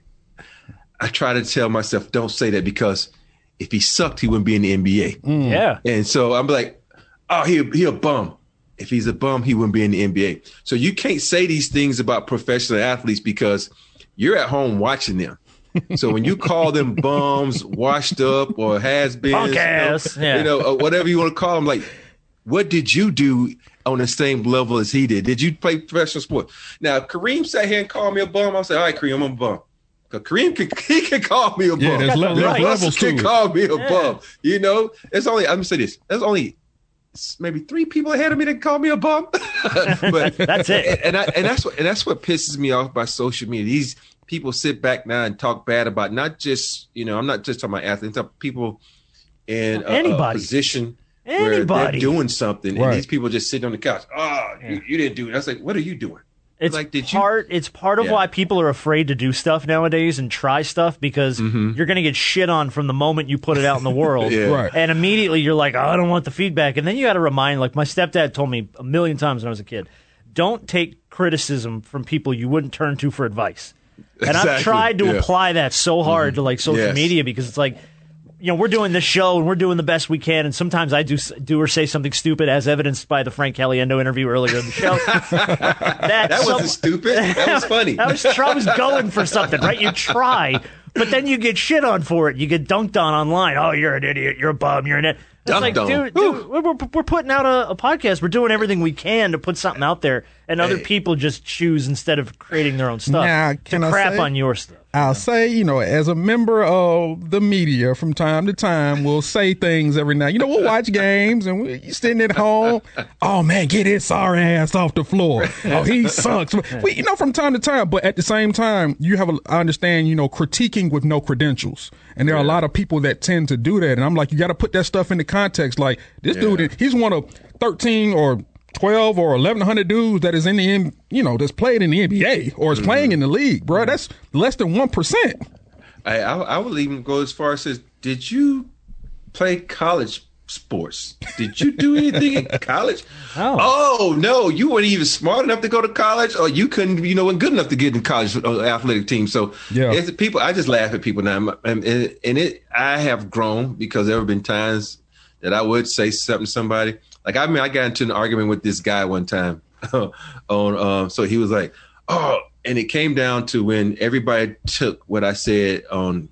I try to tell myself, don't say that because if he sucked, he wouldn't be in the N B A. Mm. Yeah. And so I'm like, oh, he, he a bum. If he's a bum, he wouldn't be in the N B A. So you can't say these things about professional athletes because you're at home watching them. So when you call them bums, washed up, or has-beens, punk ass, you know, yeah. you know, whatever you want to call them, like, what did you do on the same level as he did? Did you play professional sport? Now, if Kareem sat here and called me a bum, I'll say, all right, Kareem, I'm a bum. Because Kareem can, he can call me a bum. Yeah, there's, le- there's Russell levels to can it. call me a Yeah. bum. You know, it's only, I'm going to say this, there's only maybe three people ahead of me that call me a bum. But that's it. And, I, and that's what and that's what pisses me off by social media. These people sit back now and talk bad about not just, you know, I'm not just talking about athletes, I'm talking people in a, a position Anybody. where they're doing something, right. and these people just sitting on the couch. Oh, Yeah. you, you didn't do it. I was like, what are you doing? It's like, did part. you? It's part of Yeah. why people are afraid to do stuff nowadays and try stuff because Mm-hmm. you're going to get shit on from the moment you put it out in the world, Yeah. Right. and immediately you're like, oh, I don't want the feedback, and then you got to remind. Like my stepdad told me a million times when I was a kid, don't take criticism from people you wouldn't turn to for advice. And Exactly. I've tried to Yeah. apply that so hard to like social Yes. media because it's like, you know, we're doing this show and we're doing the best we can, and sometimes I do do or say something stupid, as evidenced by the Frank Caliendo interview earlier in the show. That wasn't some- stupid. That was funny. I was, I was going for something, right? You try, but then you get shit on for it. You get dunked on online. Oh, you're an idiot. You're a bum. You're an idiot. It's Dunked like, on. dude, dude we're, we're putting out a, a podcast. We're doing everything we can to put something out there, and other Hey. people just choose instead of creating their own stuff Now, to can I crap say- on your stuff. I'll say, you know, as a member of the media from time to time, we'll say things every now. You know, we'll watch games and we you sitting at home. Oh, man, get his sorry ass off the floor. Oh, he sucks. We, you know, from time to time. But at the same time, you have, a, I understand, you know, critiquing with no credentials. And there are a lot of people that tend to do that. And I'm like, you got to put that stuff into context. Like, this Yeah. dude, he's one of thirteen or twelve or eleven hundred dudes that is in the, N- you know, that's played in the N B A or is playing in the league, bro. That's less than one percent. I, I I would even go as far as says, did you play college sports? Did you do anything in college? Oh. Oh no, you weren't even smart enough to go to college, or you couldn't, you know, weren't good enough to get in college uh, athletic team. So Yeah. it's people. I just laugh at people now, and, and, and it. I have grown because there have been times that I would say something to somebody. Like I mean, I got into an argument with this guy one time on. Um, so he was like, "Oh," and it came down to when everybody took what I said on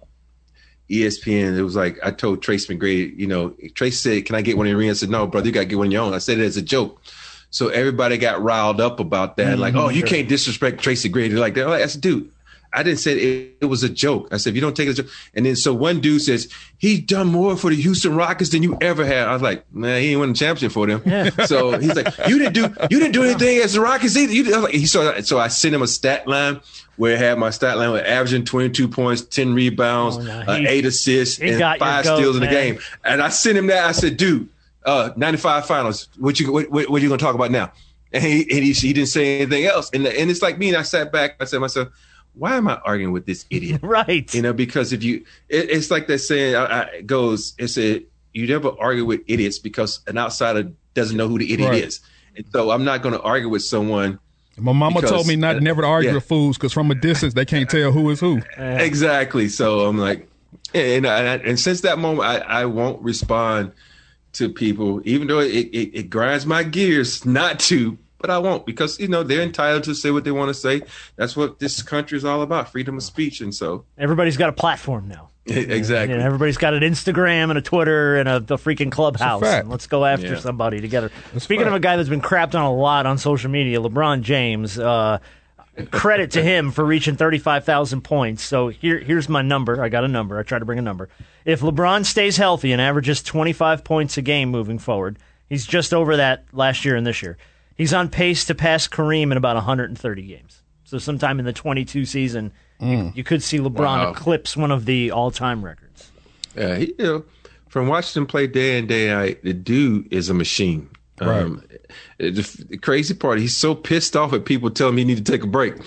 E S P N. It was like I told Trace McGrady, you know, Trace said, "Can I get one in your ring?" I said, "No, brother, you got to get one of your own." I said it as a joke. So everybody got riled up about that. Mm-hmm, like, oh, you sure. can't disrespect Tracy Grady like that. Like, I said, dude, I didn't say it, it was a joke. I said, if you don't take it as a joke. And then so one dude says, he's done more for the Houston Rockets than you ever had. I was like, man, he ain't won a championship for them. Yeah. So he's like, you didn't do you didn't do anything as the Rockets either. You did. I was like, he saw, so I sent him a stat line where it had my stat line with averaging twenty-two points, ten rebounds, oh, no. uh, he, eight assists, and five goat, steals in the game. And I sent him that. I said, dude, uh, ninety-five finals. What you what, what, what are you going to talk about now? And he and he, he didn't say anything else. And and it's like me. And I sat back. I said to myself, why am I arguing with this idiot? Right. You know, because if you, it, it's like that saying I, I, it goes, it's a, you never argue with idiots because an outsider doesn't know who the idiot right. is. And so I'm not going to argue with someone. My mama because, told me not uh, never to argue yeah. with fools because from a distance they can't tell who is who. Exactly. So I'm like, and and, and since that moment, I, I won't respond to people, even though it, it, it grinds my gears not to. But I won't, because, you know, they're entitled to say what they want to say. That's what this country is all about, freedom of speech. And so everybody's got a platform now. Exactly. You know, everybody's got an Instagram and a Twitter and a, a freaking Clubhouse. And let's go after yeah. somebody together. That's Speaking fact. of a guy that's been crapped on a lot on social media, LeBron James, uh, credit to him for reaching thirty-five thousand points. So here, here's my number. I got a number. I tried to bring a number. If LeBron stays healthy and averages twenty-five points a game moving forward, he's just over that last year and this year. He's on pace to pass Kareem in about one hundred thirty games. So sometime in the twenty-two season, mm. you, you could see LeBron wow. eclipse one of the all-time records. Yeah, he, you know, from watching him play day in, day out, the dude is a machine. Right. Um, the, the crazy part, he's so pissed off at people telling me he need to take a break.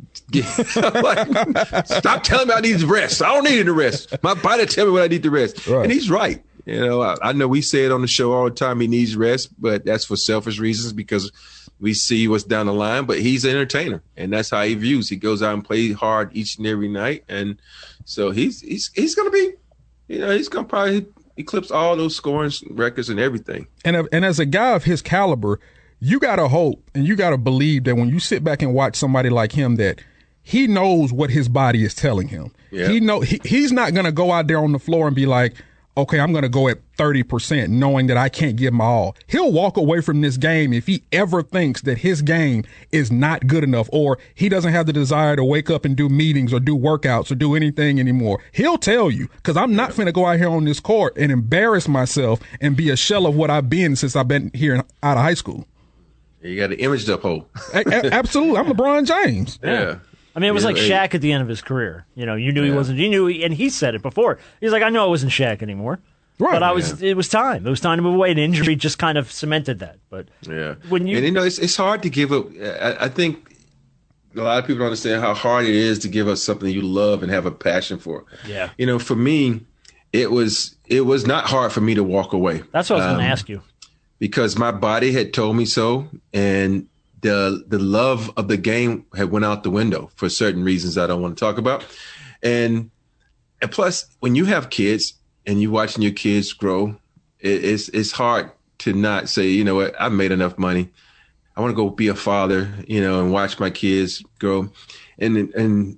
Like, stop telling me I need to rest. I don't need to rest. My body tell me when I need to rest. Right. And he's right. You know, I, I know we say it on the show all the time, he needs rest, but that's for selfish reasons because we see what's down the line. But he's an entertainer, and that's how he views. He goes out and plays hard each and every night. And so he's he's he's going to be, you know, he's going to probably eclipse all those scoring records and everything. And, and as a guy of his caliber, you got to hope and you got to believe that when you sit back and watch somebody like him, that he knows what his body is telling him. Yeah. He know he, he's not going to go out there on the floor and be like, okay, I'm going to go at thirty percent knowing that I can't give my all. He'll walk away from this game if he ever thinks that his game is not good enough or he doesn't have the desire to wake up and do meetings or do workouts or do anything anymore. He'll tell you, because I'm not finna go out here on this court and embarrass myself and be a shell of what I've been since I've been here out of high school. You got an image to uphold. a- a- absolutely. I'm LeBron James. Yeah. yeah. I mean, it was yeah, like Shaq at the end of his career. You know, you knew yeah. he wasn't. You knew, he, and he said it before. He's like, I know I wasn't Shaq anymore, right? But I was. Yeah. It was time. It was time to move away. And injury just kind of cemented that. But yeah, when you and you know, it's it's hard to give up. I, I think a lot of people don't understand how hard it is to give up something you love and have a passion for. Yeah, you know, for me, it was it was not hard for me to walk away. That's what I was um, going to ask you, because my body had told me so, and the the love of the game had went out the window for certain reasons I don't want to talk about. And, and plus, when you have kids and you're watching your kids grow, it, it's it's hard to not say, you know what, I've made enough money. I want to go be a father, you know, and watch my kids grow. And and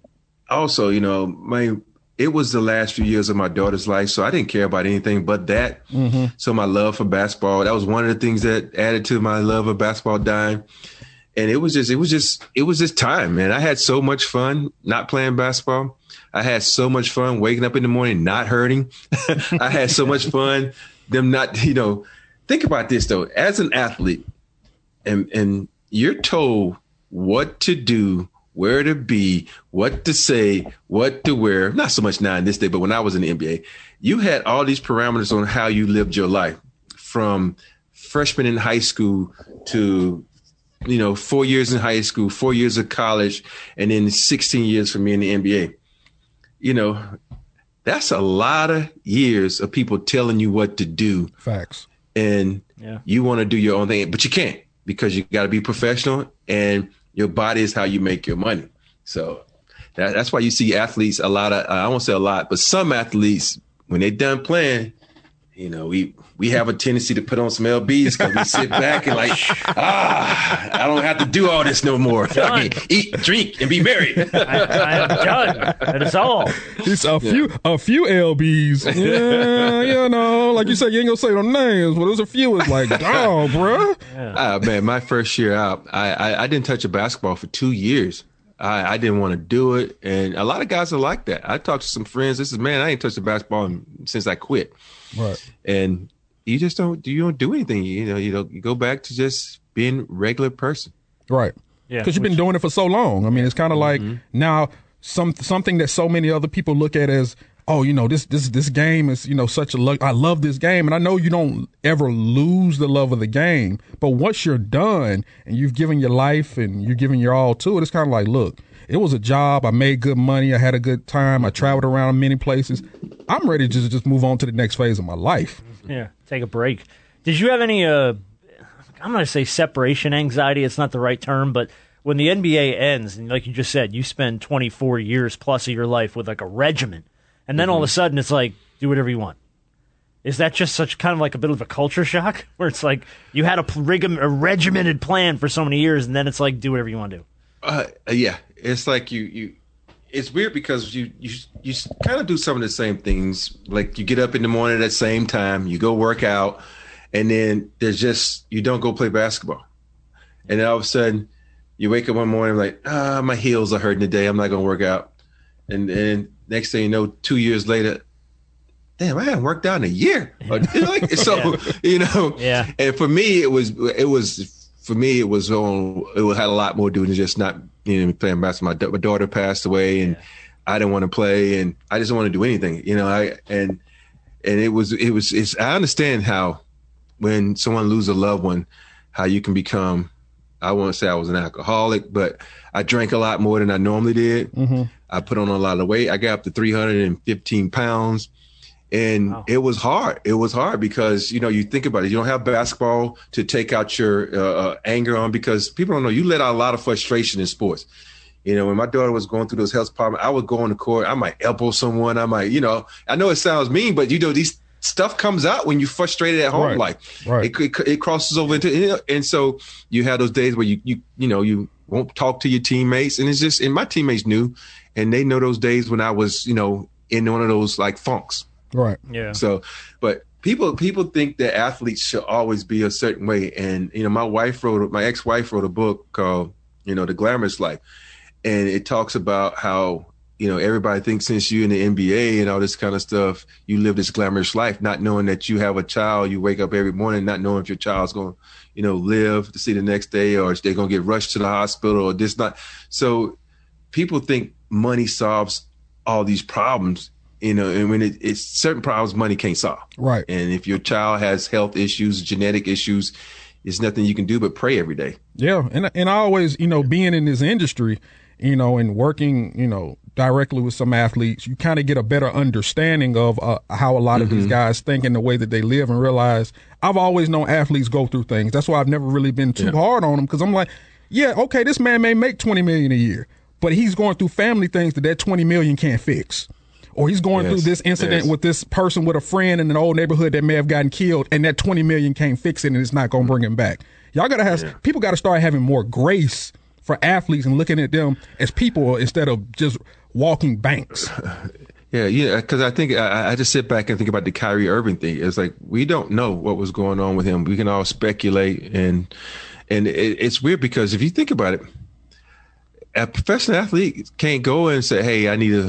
also, you know, my it was the last few years of my daughter's life, so I didn't care about anything but that. Mm-hmm. So my love for basketball, that was one of the things that added to my love of basketball dying. And it was just, it was just, it was just time, man. I had so much fun not playing basketball. I had so much fun waking up in the morning, not hurting. I had so much fun them not, you know, think about this though, as an athlete and, and you're told what to do, where to be, what to say, what to wear. Not so much now in this day, but when I was in the N B A, you had all these parameters on how you lived your life from freshman in high school to, you know, four years in high school, four years of college, and then sixteen years for me in the N B A. You know, that's a lot of years of people telling you what to do. Facts. And yeah. you want to do your own thing, but you can't because you got to be professional and your body is how you make your money. So that, that's why you see athletes, a lot of, I won't say a lot, but some athletes, when they're done playing, you know, we, we have a tendency to put on some L Bs because we sit back and like, ah, I don't have to do all this no more. I can eat, drink, and be married. I, I am done. That is all. It's a few, yeah. a few L Bs. Yeah, you know, like you said, you ain't gonna say no names, but there's a few. It's like, oh, bro. Yeah. Uh, man, my first year out, I, I I didn't touch a basketball for two years. I, I didn't want to do it. And a lot of guys are like that. I talked to some friends. This is, man, I ain't touched the basketball since I quit. Right. And you just don't, you don't do anything. You know, you know, you go back to just being a regular person. Right. Yeah. Because you've been doing it for so long. I mean, it's kind of like Mm-hmm. now some something that so many other people look at as, oh, you know, this this this game is, you know, such a lo- I love this game. And I know you don't ever lose the love of the game. But once you're done and you've given your life and you're giving your all to it, it's kind of like, look, it was a job. I made good money. I had a good time. I traveled around many places. I'm ready to just, just move on to the next phase of my life. Yeah, take a break. Did you have any, uh, I'm going to say separation anxiety. It's not the right term, but when the N B A ends, and like you just said, you spend twenty-four years plus of your life with like a regiment, and then mm-hmm. all of a sudden it's like, do whatever you want. Is that just such kind of like a bit of a culture shock where it's like you had a, a regimented plan for so many years, and then it's like, do whatever you want to do? Uh, yeah, it's like you, you, it's weird because you, you, you kind of do some of the same things. Like you get up in the morning at that same time, you go work out, and then there's just, you don't go play basketball. And then all of a sudden you wake up one morning like, ah, my heels are hurting today. I'm not going to work out. And then next thing you know, two years later, damn, I haven't worked out in a year. Like, so, yeah. you know, yeah. And for me, it was, it was, for me, it was on. It had a lot more to do than just not, you know, playing basketball. My, my daughter passed away, and yeah. I didn't want to play, and I just didn't want to do anything, you know. I and and it was it was. It's, I understand how when someone loses a loved one, how you can become. I won't say I was an alcoholic, but I drank a lot more than I normally did. Mm-hmm. I put on a lot of weight. I got up to three hundred fifteen pounds. And wow. it was hard. It was hard because, you know, you think about it. You don't have basketball to take out your uh, uh, anger on because people don't know. You let out a lot of frustration in sports. You know, when my daughter was going through those health problems, I would go on the court. I might elbow someone. I might, you know, I know it sounds mean, but, you know, these stuff comes out when you're frustrated at home. Right. Like right. It, it, it crosses over into, you know, and so you have those days where you, you, you know, you won't talk to your teammates. And it's just, and my teammates knew, and they know those days when I was, you know, in one of those like funks. Right. Yeah. So, but people people think that athletes should always be a certain way, and you know, my wife wrote, my ex-wife wrote a book called, you know, The Glamorous Life, and it talks about how, you know, everybody thinks since you're in the N B A and all this kind of stuff, you live this glamorous life, not knowing that you have a child. You wake up every morning not knowing if your child's going to, you know, live to see the next day, or if they're going to get rushed to the hospital, or this not. So, people think money solves all these problems. You know, and when it, it's certain problems money can't solve. Right. And if your child has health issues, genetic issues, there's nothing you can do but pray every day. Yeah. And and I always, you know, being in this industry, you know, and working, you know, directly with some athletes, you kind of get a better understanding of uh, how a lot of mm-hmm. these guys think and the way that they live, and realize I've always known athletes go through things. That's why I've never really been too yeah. hard on them, because I'm like, yeah, okay, this man may make twenty million dollars a year, but he's going through family things that that twenty million dollars can't fix. Or he's going yes, through this incident yes. with this person with a friend in an old neighborhood that may have gotten killed, and that twenty million can't fix it, and it's not going to bring him back. Y'all got to have yeah. people got to start having more grace for athletes and looking at them as people instead of just walking banks. Yeah, yeah, because I think I, I just sit back and think about the Kyrie Irving thing. It's like we don't know what was going on with him. We can all speculate, and and it, it's weird because if you think about it, a professional athlete can't go and say, hey, I need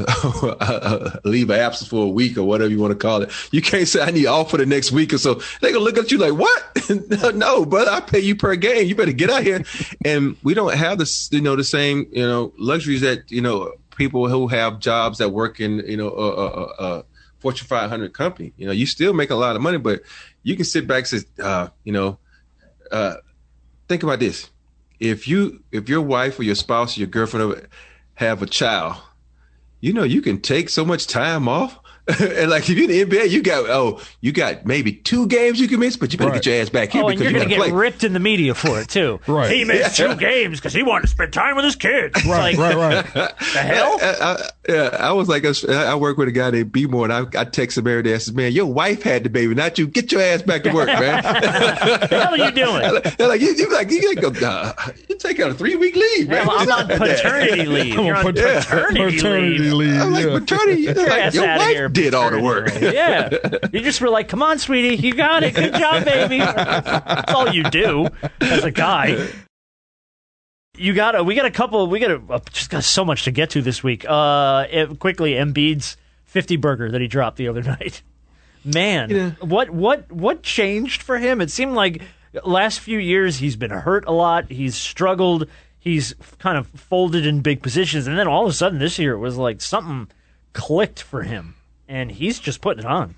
to leave an absence for a week or whatever you want to call it. You can't say I need off for the next week or so. They're going to look at you like, what? No, brother, I pay you per game. You better get out here. And we don't have the, you know, the same, you know, luxuries that, you know, people who have jobs that work in, you know, a, a, a Fortune five hundred company. You know, you still make a lot of money, but you can sit back and say, uh, you know, uh, think about this. If you, if your wife or your spouse or your girlfriend have a child, you know, you can take so much time off. And like if you're in the N B A, you got, oh, you got maybe two games you can miss, but you better right. get your ass back here oh, because and you're you going to get play. ripped in the media for it too. Right. He missed yeah. two games because he wanted to spend time with his kids. Right, like, right, right. The hell? I, I, yeah, I was like, I work with a guy named B More, and I, I text him every day. I said, man, your wife had the baby, not you. Get your ass back to work, man. What the hell are you doing? They're like, you, you like, you go, uh, you take out a three week leave, man. I'm on paternity leave. I'm You're on pat- paternity, paternity leave. leave. I'm like, yeah. paternity. Your, like, your wife here, did all the work. Yeah. You just were like, come on, sweetie. You got it. Good job, baby. That's all you do as a guy. you got a, we got a couple. We got a, uh, just got so much to get to this week. Uh, it, quickly, Embiid's fifty burger that he dropped the other night. Man, yeah. what what what changed for him? It seemed like last few years he's been hurt a lot. He's struggled. He's kind of folded in big positions, and then all of a sudden this year it was like something clicked for him, and he's just putting it on.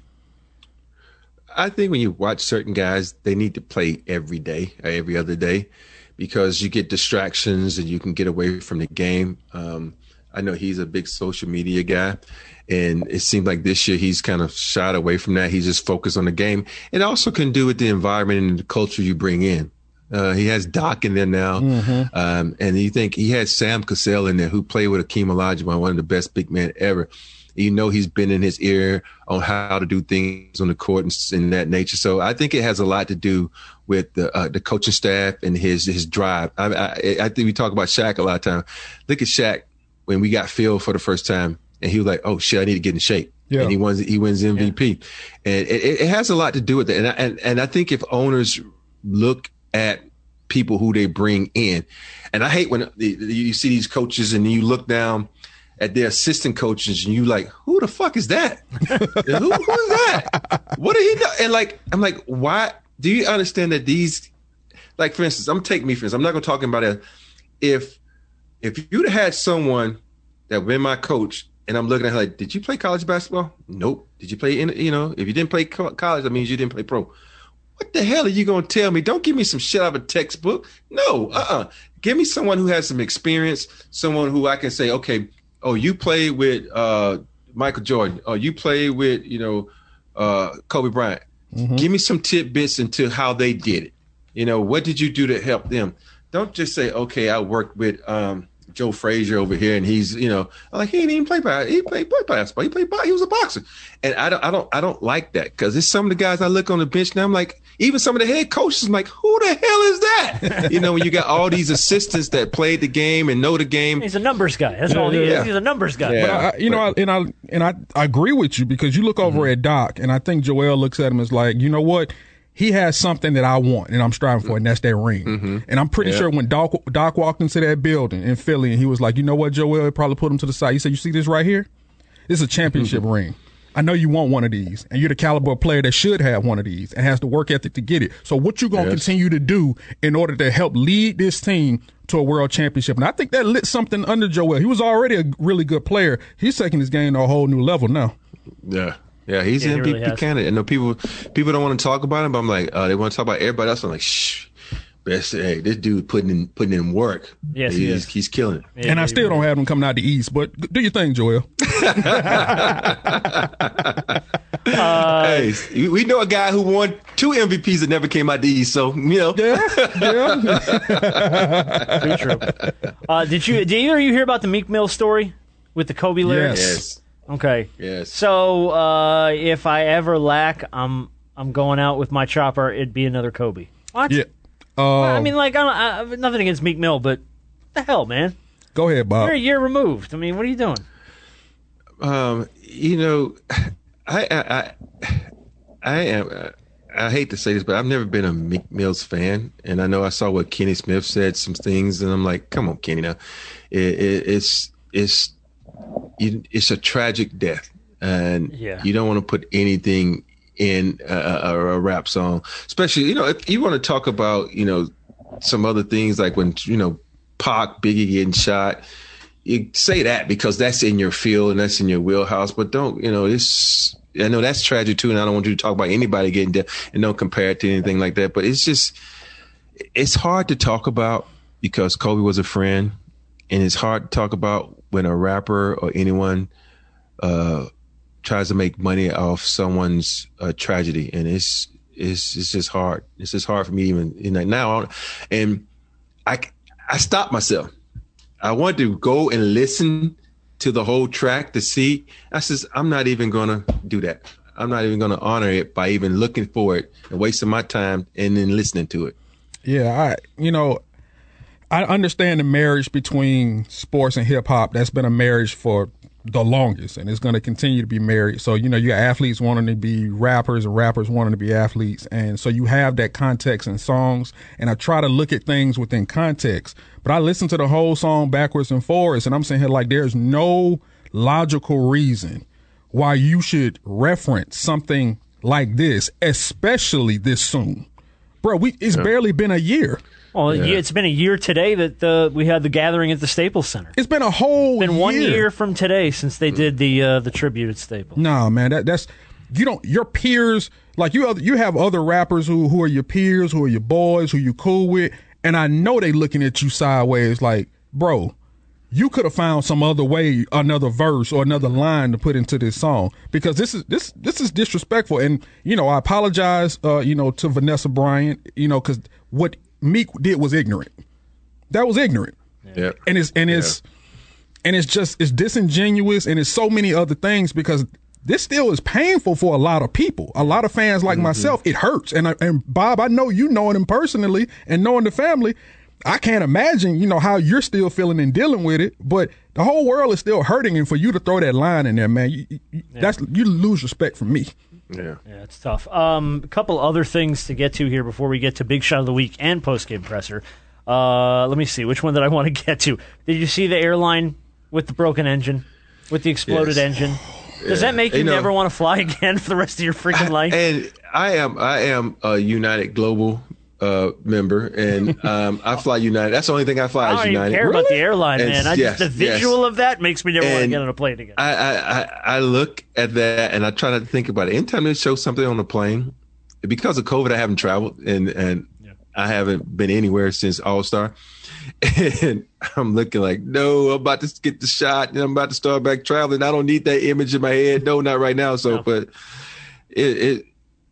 I think when you watch certain guys, they need to play every day or every other day because you get distractions and you can get away from the game. Um, I know he's a big social media guy, and it seemed like this year he's kind of shied away from that. He's just focused on the game. It also can do with the environment and the culture you bring in. Uh, he has Doc in there now, mm-hmm. um, and you think he had Sam Cassell in there who played with Akeem Olajuwon, one of the best big men ever. You know he's been in his ear on how to do things on the court and in that nature. So I think it has a lot to do with the uh, the coaching staff and his his drive. I, I, I think we talk about Shaq a lot of time. Look at Shaq when we got Phil for the first time, and he was like, "Oh shit, I need to get in shape." Yeah. And he wins he wins M V P, yeah. and it, it has a lot to do with that. And I, and and I think if owners look at people who they bring in, and I hate when you see these coaches and you look down at their assistant coaches and you like, who the fuck is that? who, who is that? What did he do? And like, I'm like, why do you understand that these, like, for instance, I'm taking me for instance, I'm not going to talk about it. If, if you'd have had someone that been my coach and I'm looking at her like, did you play college basketball? Nope. Did you play in, you know, if you didn't play co- college, that means you didn't play pro. What the hell are you going to tell me? Don't give me some shit out of a textbook. No, uh-uh. Give me someone who has some experience, someone who I can say, okay, oh, you played with uh, Michael Jordan. Oh, you played with, you know, uh, Kobe Bryant. Mm-hmm. Give me some tidbits into how they did it. You know, what did you do to help them? Don't just say, okay, I worked with um, Joe Frazier over here, and he's, you know, like he didn't even play basketball. He played, played basketball. He played. He was a boxer, and I don't, I don't, I don't like that because it's some of the guys I look on the bench now. I'm like, even some of the head coaches, I'm like, who the hell is that? You know, when you got all these assistants that played the game and know the game. He's a numbers guy. That's all he is. Yeah. He's a numbers guy. Yeah. But I, you know, I, and I and I, I agree with you because you look over mm-hmm. at Doc, and I think Joel looks at him as like, you know what? He has something that I want and I'm striving for, and that's that ring. Mm-hmm. And I'm pretty yeah. sure when Doc, Doc walked into that building in Philly and he was like, you know what, Joel, probably put him to the side. He said, you see this right here? This is a championship mm-hmm. ring. I know you want one of these, and you're the caliber of player that should have one of these and has the work ethic to get it. So what you going to yes. continue to do in order to help lead this team to a world championship? And I think that lit something under Joel. He was already a really good player. He's taking his game to a whole new level now. Yeah. Yeah, he's yeah, an M V P really candidate. And no, people people don't want to talk about him, but I'm like, uh, they want to talk about everybody else. I'm like, shh. Best, hey, this dude putting in putting in work. Yes, he's, he is. He's killing it. Yeah, and I still don't have him coming out the East, but do your thing, Joel. uh, hey, we know a guy who won two M V Ps that never came out the East, so you know. Yeah, yeah. Pretty true. Uh, did you did either of you hear about the Meek Mill story with the Kobe lyrics? Yes. yes. Okay. Yes. So uh, if I ever lack, I'm I'm going out with my chopper. It'd be another Kobe. What? Yeah. Um, well, I mean, like, I, I, nothing against Meek Mill, but what the hell, man? Go ahead, Bob. You're a year removed. I mean, what are you doing? Um, you know, I I I, I am. I hate to say this, but I've never been a Meek Mill's fan, and I know I saw what Kenny Smith said, some things, and I'm like, come on, Kenny, now, it, it, it's it's. It's a tragic death, and yeah. you don't want to put anything in a, a, a rap song, especially, you know, if you want to talk about, you know, some other things like when, you know, Pac, Biggie getting shot, you say that because that's in your field and that's in your wheelhouse, but don't, you know, it's, I know that's tragic too, and I don't want you to talk about anybody getting death and don't compare it to anything like that, but it's just, it's hard to talk about because Kobe was a friend, and it's hard to talk about when a rapper or anyone uh, tries to make money off someone's uh, tragedy, and it's it's it's just hard. It's just hard for me even you know, now. And I I stopped myself. I wanted to go and listen to the whole track to see. I says I'm not even gonna do that. I'm not even gonna honor it by even looking for it and wasting my time and then listening to it. Yeah, I you know. I understand the marriage between sports and hip hop. That's been a marriage for the longest, and it's going to continue to be married. So, you know, you got athletes wanting to be rappers and rappers wanting to be athletes. And so you have that context in songs. And I try to look at things within context. But I listen to the whole song backwards and forwards, and I'm saying here, like, there's no logical reason why you should reference something like this, especially this soon. Bro, we it's yeah. barely been a year. Well, yeah. it's been a year today that uh, we had the gathering at the Staples Center. It's been a whole It's been year. one year from today since they did the uh, the tribute at Staples. Nah, man, that, that's you don't your peers like you. Other, you have other rappers who who are your peers, who are your boys, who you cool with, and I know they looking at you sideways, like, bro, you could have found some other way, another verse or another line to put into this song, because this is this this is disrespectful. And you know, I apologize, uh, you know, to Vanessa Bryant, you know, because what Meek did was ignorant. That was ignorant. Yeah. And it's and it's yeah. and it's just it's disingenuous, and it's so many other things, because this still is painful for a lot of people. A lot of fans like mm-hmm. myself, it hurts. And I, and Bob, I know you knowing him personally and knowing the family, I can't imagine, you know, how you're still feeling and dealing with it, but the whole world is still hurting, and for you to throw that line in there, man, you, you, yeah. that's you lose respect from me. Yeah, yeah, it's tough. Um, a couple other things to get to here before we get to Big Shot of the Week and Post-Game Presser. Uh, let me see, which one did I want to get to? Did you see the airline with the broken engine, with the exploded yes. engine? Does yeah. that make you, you know, never want to fly again for the rest of your freaking life? And I am, I am a United Global uh, member, and um, I fly United. That's the only thing I fly I is don't United. even care really? about the airline, and, man. I yes, just, the visual yes. of that makes me never and want to get on a plane again. I, I, I, I look at that and I try not to think about it. Anytime they show something on the plane, because of COVID, I haven't traveled, and and yeah. I haven't been anywhere since All-Star. And I'm looking like, no, I'm about to get the shot, and I'm about to start back traveling. I don't need that image in my head. No, not right now. So, no. but it, it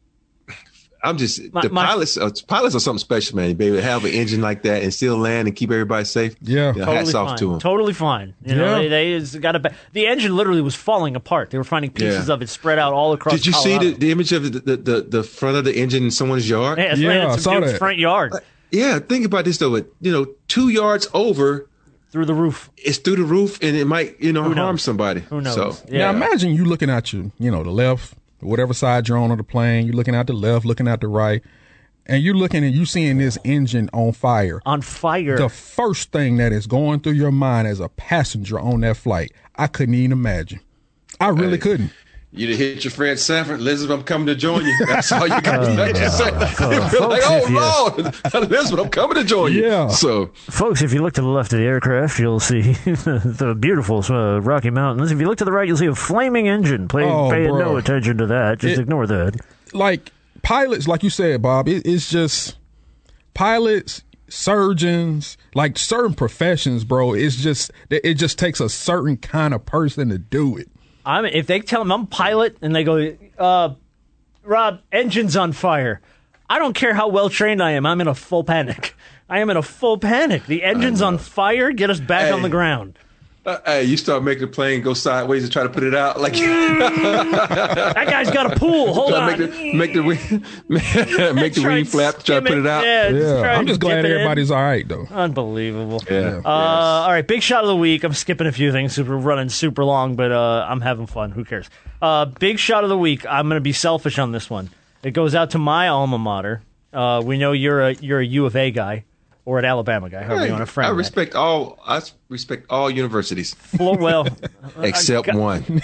I'm just my, the my, pilots. Uh, pilots are something special, man. Baby, to have an engine like that and still land and keep everybody safe. Yeah, you know, totally hats fine. off to them. Totally fine. You know, yeah. they, they got a. The engine literally was falling apart. They were finding pieces yeah. of it spread out all across. Did you Colorado. see the, the image of the, the, the, the front of the engine in someone's yard? Yeah, it's yeah in I some saw dude's that. front yard. Yeah, think about this though. You know, two yards over. Through the roof. It's through the roof, and it might, you know, Who harm knows? somebody. Who knows? So, yeah. Now imagine you looking at you, you know, the left, whatever side you're on of the plane. You're looking at the left, looking at the right, and you're looking and you seeing this engine on fire. On fire. The first thing that is going through your mind as a passenger on that flight, I couldn't even imagine. I really hey. couldn't. You'd have hit your friend Sanford, Elizabeth, I'm coming to join you. That's all you got to uh, yeah. say. Uh, You're like, oh, Lord, Elizabeth, I'm coming to join you. Yeah. So, folks, if you look to the left of the aircraft, you'll see the beautiful uh, Rocky Mountains. If you look to the right, you'll see a flaming engine. Play, oh, pay bro. no attention to that. Just it, ignore that. Like, pilots, like you said, Bob, it, it's just pilots, surgeons, like certain professions, bro. It's just, it just takes a certain kind of person to do it. I'm, if they tell them I'm a pilot and they go, uh, Rob, engine's on fire, I don't care how well trained I am. I'm in a full panic. I am in a full panic. The engine's on fire. Get us back hey, on the ground. Uh, hey, you start making the plane go sideways and try to put it out. Like that guy's got a pool. Hold on. Make the, make the wing, make the wing flap to try to put it out. Yeah, yeah. I'm just glad everybody's all right, though. Unbelievable. Yeah. Uh, yes. All right, big shot of the week. I'm skipping a few things. We're running super long, but uh, I'm having fun. Who cares? Uh, big shot of the week. I'm going to be selfish on this one. It goes out to my alma mater. Uh, we know you're a you're a U of A guy. Or an Alabama guy, however hey, you want to frame I that. respect all. I respect all universities. Well, well except got, one.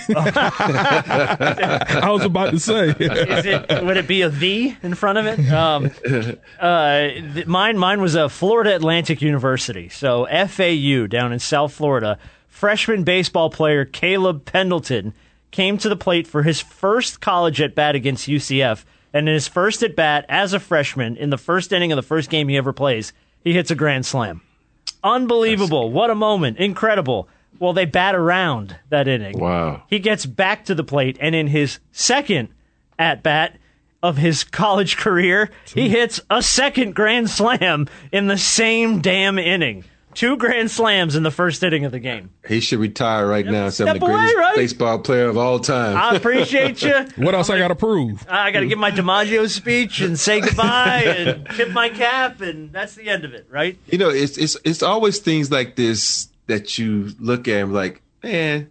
I was about to say. Is it? Would it be a V in front of it? Um, uh, th- mine, mine was a Florida Atlantic University. So F A U down in South Florida. Freshman baseball player Caleb Pendleton came to the plate for his first college at bat against U C F, and in his first at bat as a freshman, in the first inning of the first game he ever plays, he hits a grand slam. Unbelievable. What a moment. Incredible. Well, they bat around that inning. Wow. He gets back to the plate, and in his second at-bat of his college career, he hits a second grand slam in the same damn inning. Two grand slams in the first inning of the game. He should retire right now. Some Step of the greatest away, right? baseball player of all time. I appreciate you. What else I got to prove? I got to give my DiMaggio speech and say goodbye and tip my cap, and that's the end of it, right? You know, it's it's it's always things like this that you look at and like, man,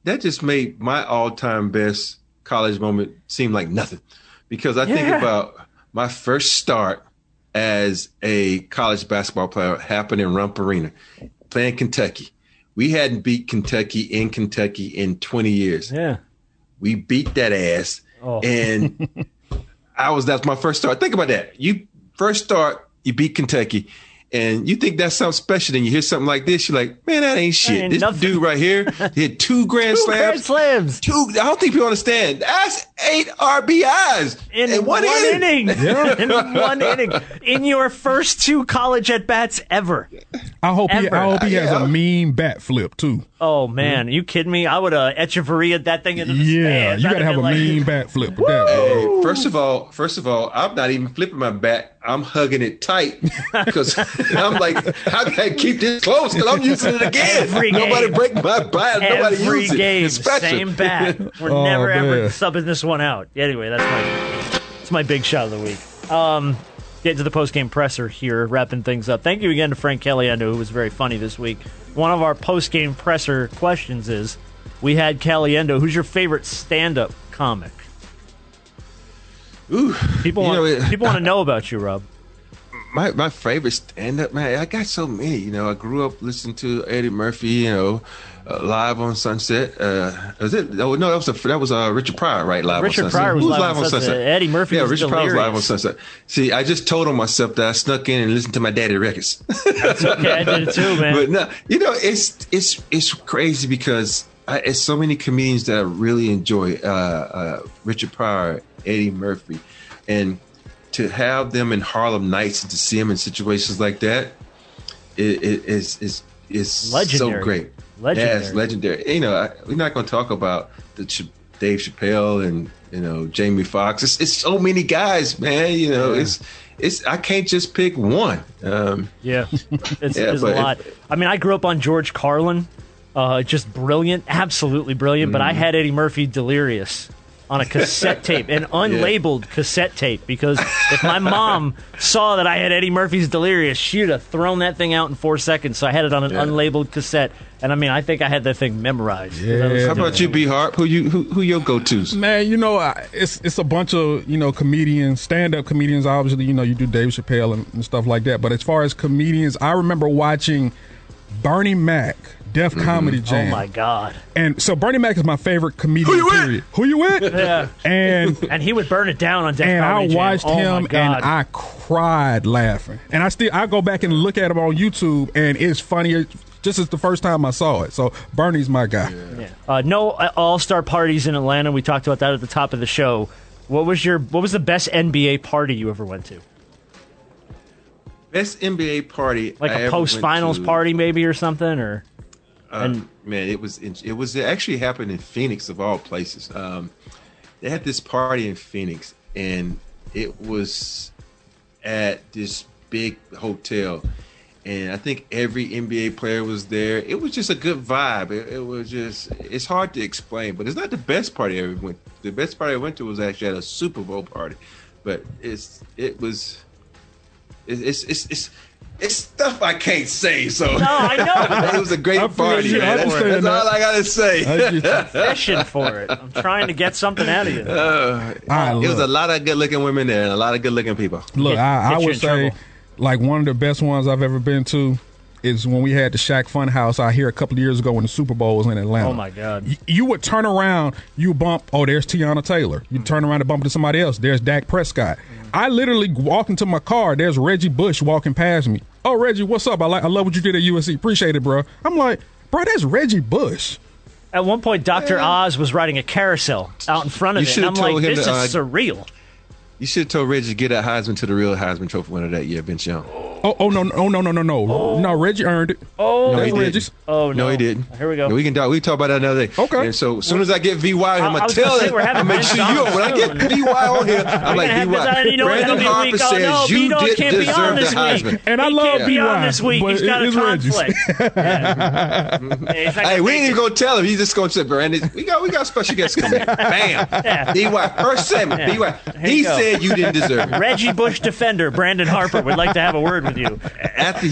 that just made my all-time best college moment seem like nothing, because I yeah. think about my first start as a college basketball player happened in Rump Arena, playing Kentucky. We hadn't beat Kentucky in Kentucky in twenty years. Yeah, we beat that ass, oh. and I was that's my first start. Think about that. You first start, you beat Kentucky. And you think that's something special, then you hear something like this, you're like, man, that ain't shit. That ain't this nothing. Dude right here hit two grand two slams. Grand slams. Two. I don't think people understand. That's eight R B Is in, in one, one inning. inning. Yeah. in one inning. In your first two college at bats ever. I hope ever. he. I hope he has yeah. a mean bat flip too. Oh man, mm-hmm. Are you kidding me? I would have uh, Echeverria that thing into the yeah, stands. you gotta have a like, mean bat flip with that. Hey, first of all, first of all, I'm not even flipping my bat. I'm hugging it tight because I'm like, how can I keep this close? Because I'm using it again. Every Nobody game. break my bat. Nobody Every use it. game, It's special. same bat. We're oh, never man. ever subbing this one out. Anyway, that's my that's my big shot of the week. Um, get to the post game presser here, wrapping things up. Thank you again to Frank Caliendo, who was very funny this week. One of our post game presser questions is: we had Caliendo. Who's your favorite stand up comic? Ooh, people want know, it, people want to know about you, Rob. My my favorite stand up, man. I got so many. You know, I grew up listening to Eddie Murphy. You know, uh, live on Sunset. Uh, was it? Oh no, that was a, that was uh, Richard Pryor, right? Live Richard on Sunset. Pryor was, Who was live on Sunset. Sunset. Eddie Murphy. Yeah, was Richard delirious. Pryor was live on Sunset. See, I just told on myself that I snuck in and listened to my daddy records. That's okay. I did it too, man. But no, you know, it's it's it's crazy because I, it's so many comedians that I really enjoy. Uh, uh, Richard Pryor, Eddie Murphy, and to have them in Harlem Nights and to see them in situations like that, it, it is is is so great. Legendary. Yeah, it's legendary. You know, I, we're not going to talk about the Ch- Dave Chappelle and you know Jamie Foxx. It's, it's so many guys, man. You know, yeah. it's it's I can't just pick one. Um, yeah, it's, yeah, it's a lot. It, I mean, I grew up on George Carlin, uh, just brilliant, absolutely brilliant. Mm. But I had Eddie Murphy delirious on a cassette tape, an unlabeled yeah. cassette tape, because if my mom saw that I had Eddie Murphy's Delirious, she'd have thrown that thing out in four seconds. So I had it on an yeah. unlabeled cassette, and I mean, I think I had that thing memorized. Yeah. How about you, B. Harp? Who you who, who your go-tos? Man, you know, I, it's it's a bunch of you know comedians, stand-up comedians. Obviously, you know, you do Dave Chappelle and, and stuff like that. But as far as comedians, I remember watching Bernie Mac. Def mm-hmm. Comedy Jam. Oh my God! And so Bernie Mac is my favorite comedian. Who you period. with? Who you with? Yeah. And and he would burn it down on Def and Comedy Jam. I watched oh him and I cried laughing. And I still I go back and look at him on YouTube and it's funny just as the first time I saw it. So Bernie's my guy. Yeah. yeah. Uh, no All Star parties in Atlanta. We talked about that at the top of the show. What was your What was the best N B A party you ever went to? Best N B A party, like I a post finals party, maybe or something, or. Uh, and, man, it was it was it actually happened in Phoenix of all places. Um, they had this party in Phoenix, and it was at this big hotel, and I think every N B A player was there. It was just a good vibe. It, it was just it's hard to explain, but it's not the best party I ever went. The best party I went to was actually at a Super Bowl party, but it's it was it, it's it's it's. It's stuff I can't say, so no, I know. It was a great party, man. That's, that's all I gotta say. Fishing for it. I'm trying to get something out of you. Uh, right, it was a lot of good-looking women there and a lot of good-looking people. Look, get, I, get I would say, trouble. like one of the best ones I've ever been to is when we had the Shaq Funhouse out here a couple of years ago when the Super Bowl was in Atlanta. Oh my God! You, you would turn around, you bump. Oh, there's Tiana Taylor. You mm-hmm. turn around and bump into somebody else. There's Dak Prescott. Mm-hmm. I literally walk into my car. There's Reggie Bush walking past me. Oh, Reggie, what's up? I like, I love what you did at U S C. Appreciate it, bro. I'm like, bro, that's Reggie Bush. At one point, Doctor Yeah. Oz was riding a carousel out in front of you it. And I'm like, this to, is uh, surreal. You should have told Reggie to get that Heisman to the real Heisman Trophy winner that year, Vince Young. Oh, oh no, no, no, no, no, no. Oh. No, Reggie earned it. Oh, no, that's he Reggie's. didn't. Oh, no. No, he didn't. Here we go. No, we can talk. We can talk about that another day. Okay. And so as soon as I get V Y, I'm I, gonna I tell say, him. we're I'm having gonna make sure Ben you. Donovan When I get soon. V Y on here, I'm like have V this on, Y. you know what, Brandon it'll be Harper week. Oh, says no, you B-Dog did can't be on deserve the this Heisman. week. And I he love can't be B Y, on this week. but He's got it- a it's Reggie's. conflict. Yeah. Hey, we ain't even gonna tell him. He's just gonna say, Brandon, we got we got special guests coming. Bam. Yeah. B Y first segment. Yeah. B Y. Here He you go. said you didn't deserve it. Reggie Bush defender Brandon Harper would like to have a word with you. After he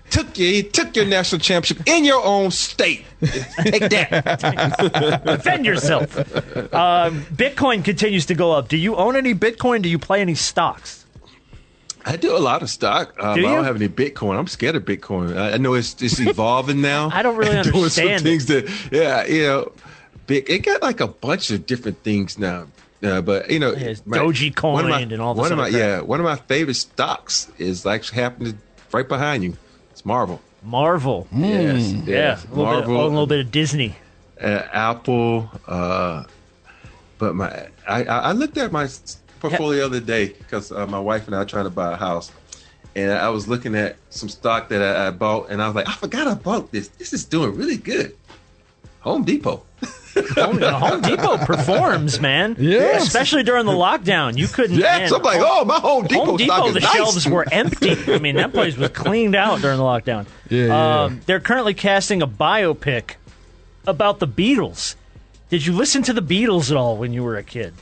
took you, he took your national championship in your own state. Take that. Defend yourself. Uh, Bitcoin continues to go up. Do you own any Bitcoin? Do you play any stocks? I do a lot of stock. Um, Do you? I don't have any Bitcoin. I'm scared of Bitcoin. I, I know it's it's evolving now. I don't really And doing some understand things that, yeah, you know, big. It got like a bunch of different things now. Uh, but you know, There's my- Dogecoin one of my- and all this One of my other crap. yeah, one of my favorite stocks is actually happening right behind you. It's Marvel. Marvel. Yes, Yeah, yes. a little, bit, Marvel. a little bit of Disney. uh, Apple. Uh, but my, I, I looked at my portfolio the other day because uh, my wife and I are trying to buy a house, and I was looking at some stock that I, I bought, and I was like, I forgot I bought this. This is doing really good. Home Depot. Home, Home Depot performs, man. Yeah. Especially during the lockdown. You couldn't. Yes, man, I'm like, oh, my Home Depot Home stock Depot, is the nice. shelves were empty. I mean, that place was cleaned out during the lockdown. Yeah, yeah. Um, they're currently casting a biopic about the Beatles. Did you listen to the Beatles at all when you were a kid?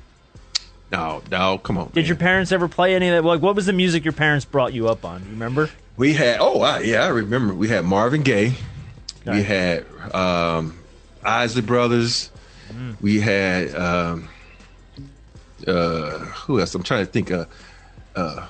No, no, come on. Did man. your parents ever play any of that? Like, what was the music your parents brought you up on? Do you remember? We had, oh, I, yeah, I remember. We had Marvin Gaye. We Nice. had um, Isley Brothers. Mm. We had, um, uh, who else? I'm trying to think of. Uh,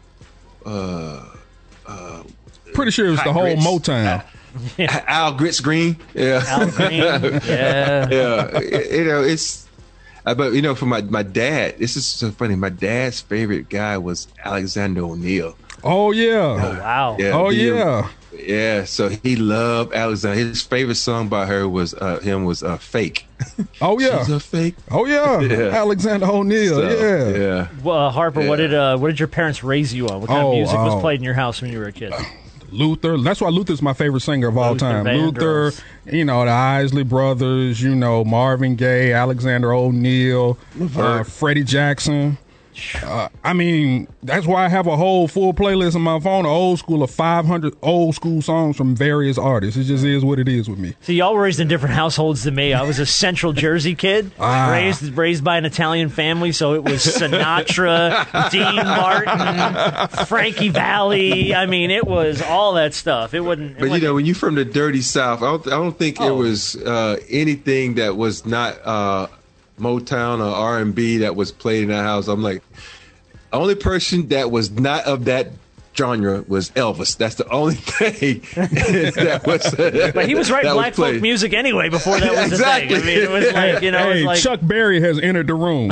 uh, uh, Pretty sure it was Hot the whole Grits. Motown. Al Grits Green. Yeah. Al Green. Yeah. yeah. You know, it's, uh, but, you know, for my, my dad, this is so funny. My dad's favorite guy was Alexander O'Neill. Oh yeah. Wow. Yeah, Oh he- yeah. Yeah, so he loved Alexander. His favorite song by her was uh, him was uh, "Fake." Oh yeah. She's a fake. Oh yeah. Yeah. Alexander O'Neill. So, yeah. yeah. Well, uh, Harper, what Yeah. did uh, what did your parents raise you on? What kind Oh, of music was oh. played in your house when you were a kid? Luther. That's why Luther's my favorite singer of all Luther time. Luther, Vandross. you know, the Isley Brothers, you know, Marvin Gaye, Alexander O'Neill, uh, Freddie Jackson. Uh, I mean, that's why I have a whole full playlist on my phone, old school of five hundred old school songs from various artists. It just is what it is with me. See, y'all were raised in different households than me. I was a Central Jersey kid, Ah. raised raised by an Italian family, so it was Sinatra, Dean Martin, Frankie Valli. I mean, it was all that stuff. It wouldn't. It But you wasn't- know, when you're from the dirty South, I don't, I don't think it Oh. was uh, anything that was not uh, Motown or R and B that was played in that house. I'm like, the only person that was not of that genre was Elvis. That's the only thing that was. but he was writing that black folk played. music anyway before that was Exactly. a thing. I mean, it was like, you know, it was Hey, like Chuck Berry has entered the room.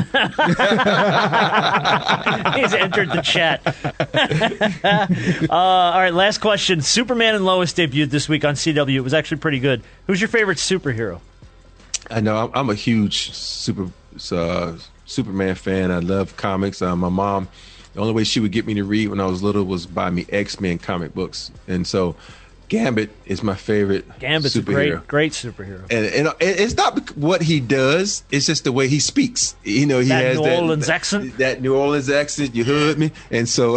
he's entered the chat. uh, all right, last question. Superman and Lois debuted this week on C W. It was actually pretty good. Who's your favorite superhero? I know I'm, I'm a huge super uh, Superman fan. I love comics. Uh, my mom, the only way she would get me to read when I was little was buy me X-Men comic books, and so Gambit is my favorite Gambit's a superhero. great, great superhero. And, and and it's not bec- what he does; it's just the way he speaks. You know, he That has New that Orleans that, accent? That New Orleans accent. You heard me, and so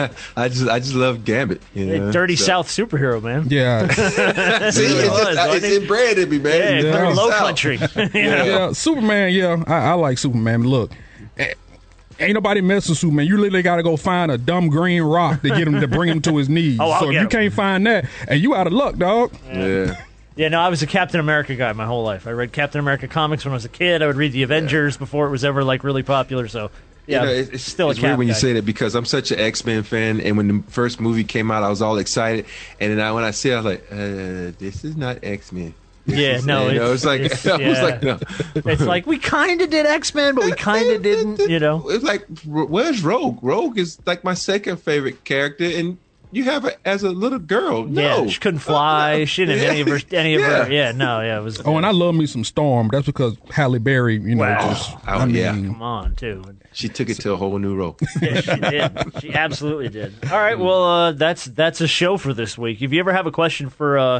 I just I just love Gambit. You know? Dirty So- South superhero, man. Yeah. See, really it's, was, just, wasn't it's it? inbred in me, man. Yeah, It's from Dirty low South. country. You know? Yeah, Superman. Yeah, I, I like Superman. Look, eh, ain't nobody mess with Superman. You literally got to go find a dumb green rock to get him to bring him to his knees. Oh, I'll so if get you him. can't find that, and you out of luck, dog. Yeah. Yeah, no, I was a Captain America guy my whole life. I read Captain America comics when I was a kid. I would read the Avengers before it was ever like really popular. So yeah, You know, it- it's still it's a Cap weird when you guy. say that because I'm such an X-Men fan, and when the first movie came out, I was all excited, and then I, when I see it, I was like, uh, "This is not X-Men." This Yeah, is- no, you know, it's- it's like it's- I was yeah. like, no. It's like we kind of did X Men, but we kind of didn't. You know, It's like, where's Rogue? Rogue is like my second favorite character, and you have her as a little girl. No, yeah, she couldn't fly. She didn't have any of her. Any of her. Yeah, no, yeah, it was. Oh, and I love me some Storm. That's because Halle Berry, you know, Wow. just, Oh, I mean, yeah. Come on, too. she took it to a whole new role. Yeah, she did. She absolutely did. All right, well, uh, that's that's a show for this week. If you ever have a question for uh,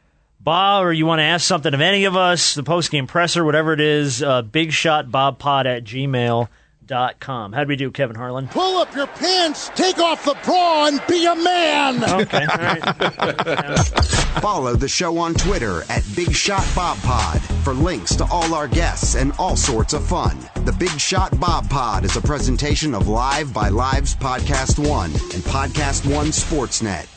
Bob, or you want to ask something of any of us, the postgame presser, whatever it is, uh, bigshotbobpod at gmail dot com. How'd we do, Kevin Harlan? Pull up your pants, take off the bra, and be a man. Okay, all right. Follow the show on Twitter at Big Shot Bob Pod for links to all our guests and all sorts of fun. The Big Shot Bob Pod is a presentation of Live by Live's Podcast One and Podcast One Sportsnet.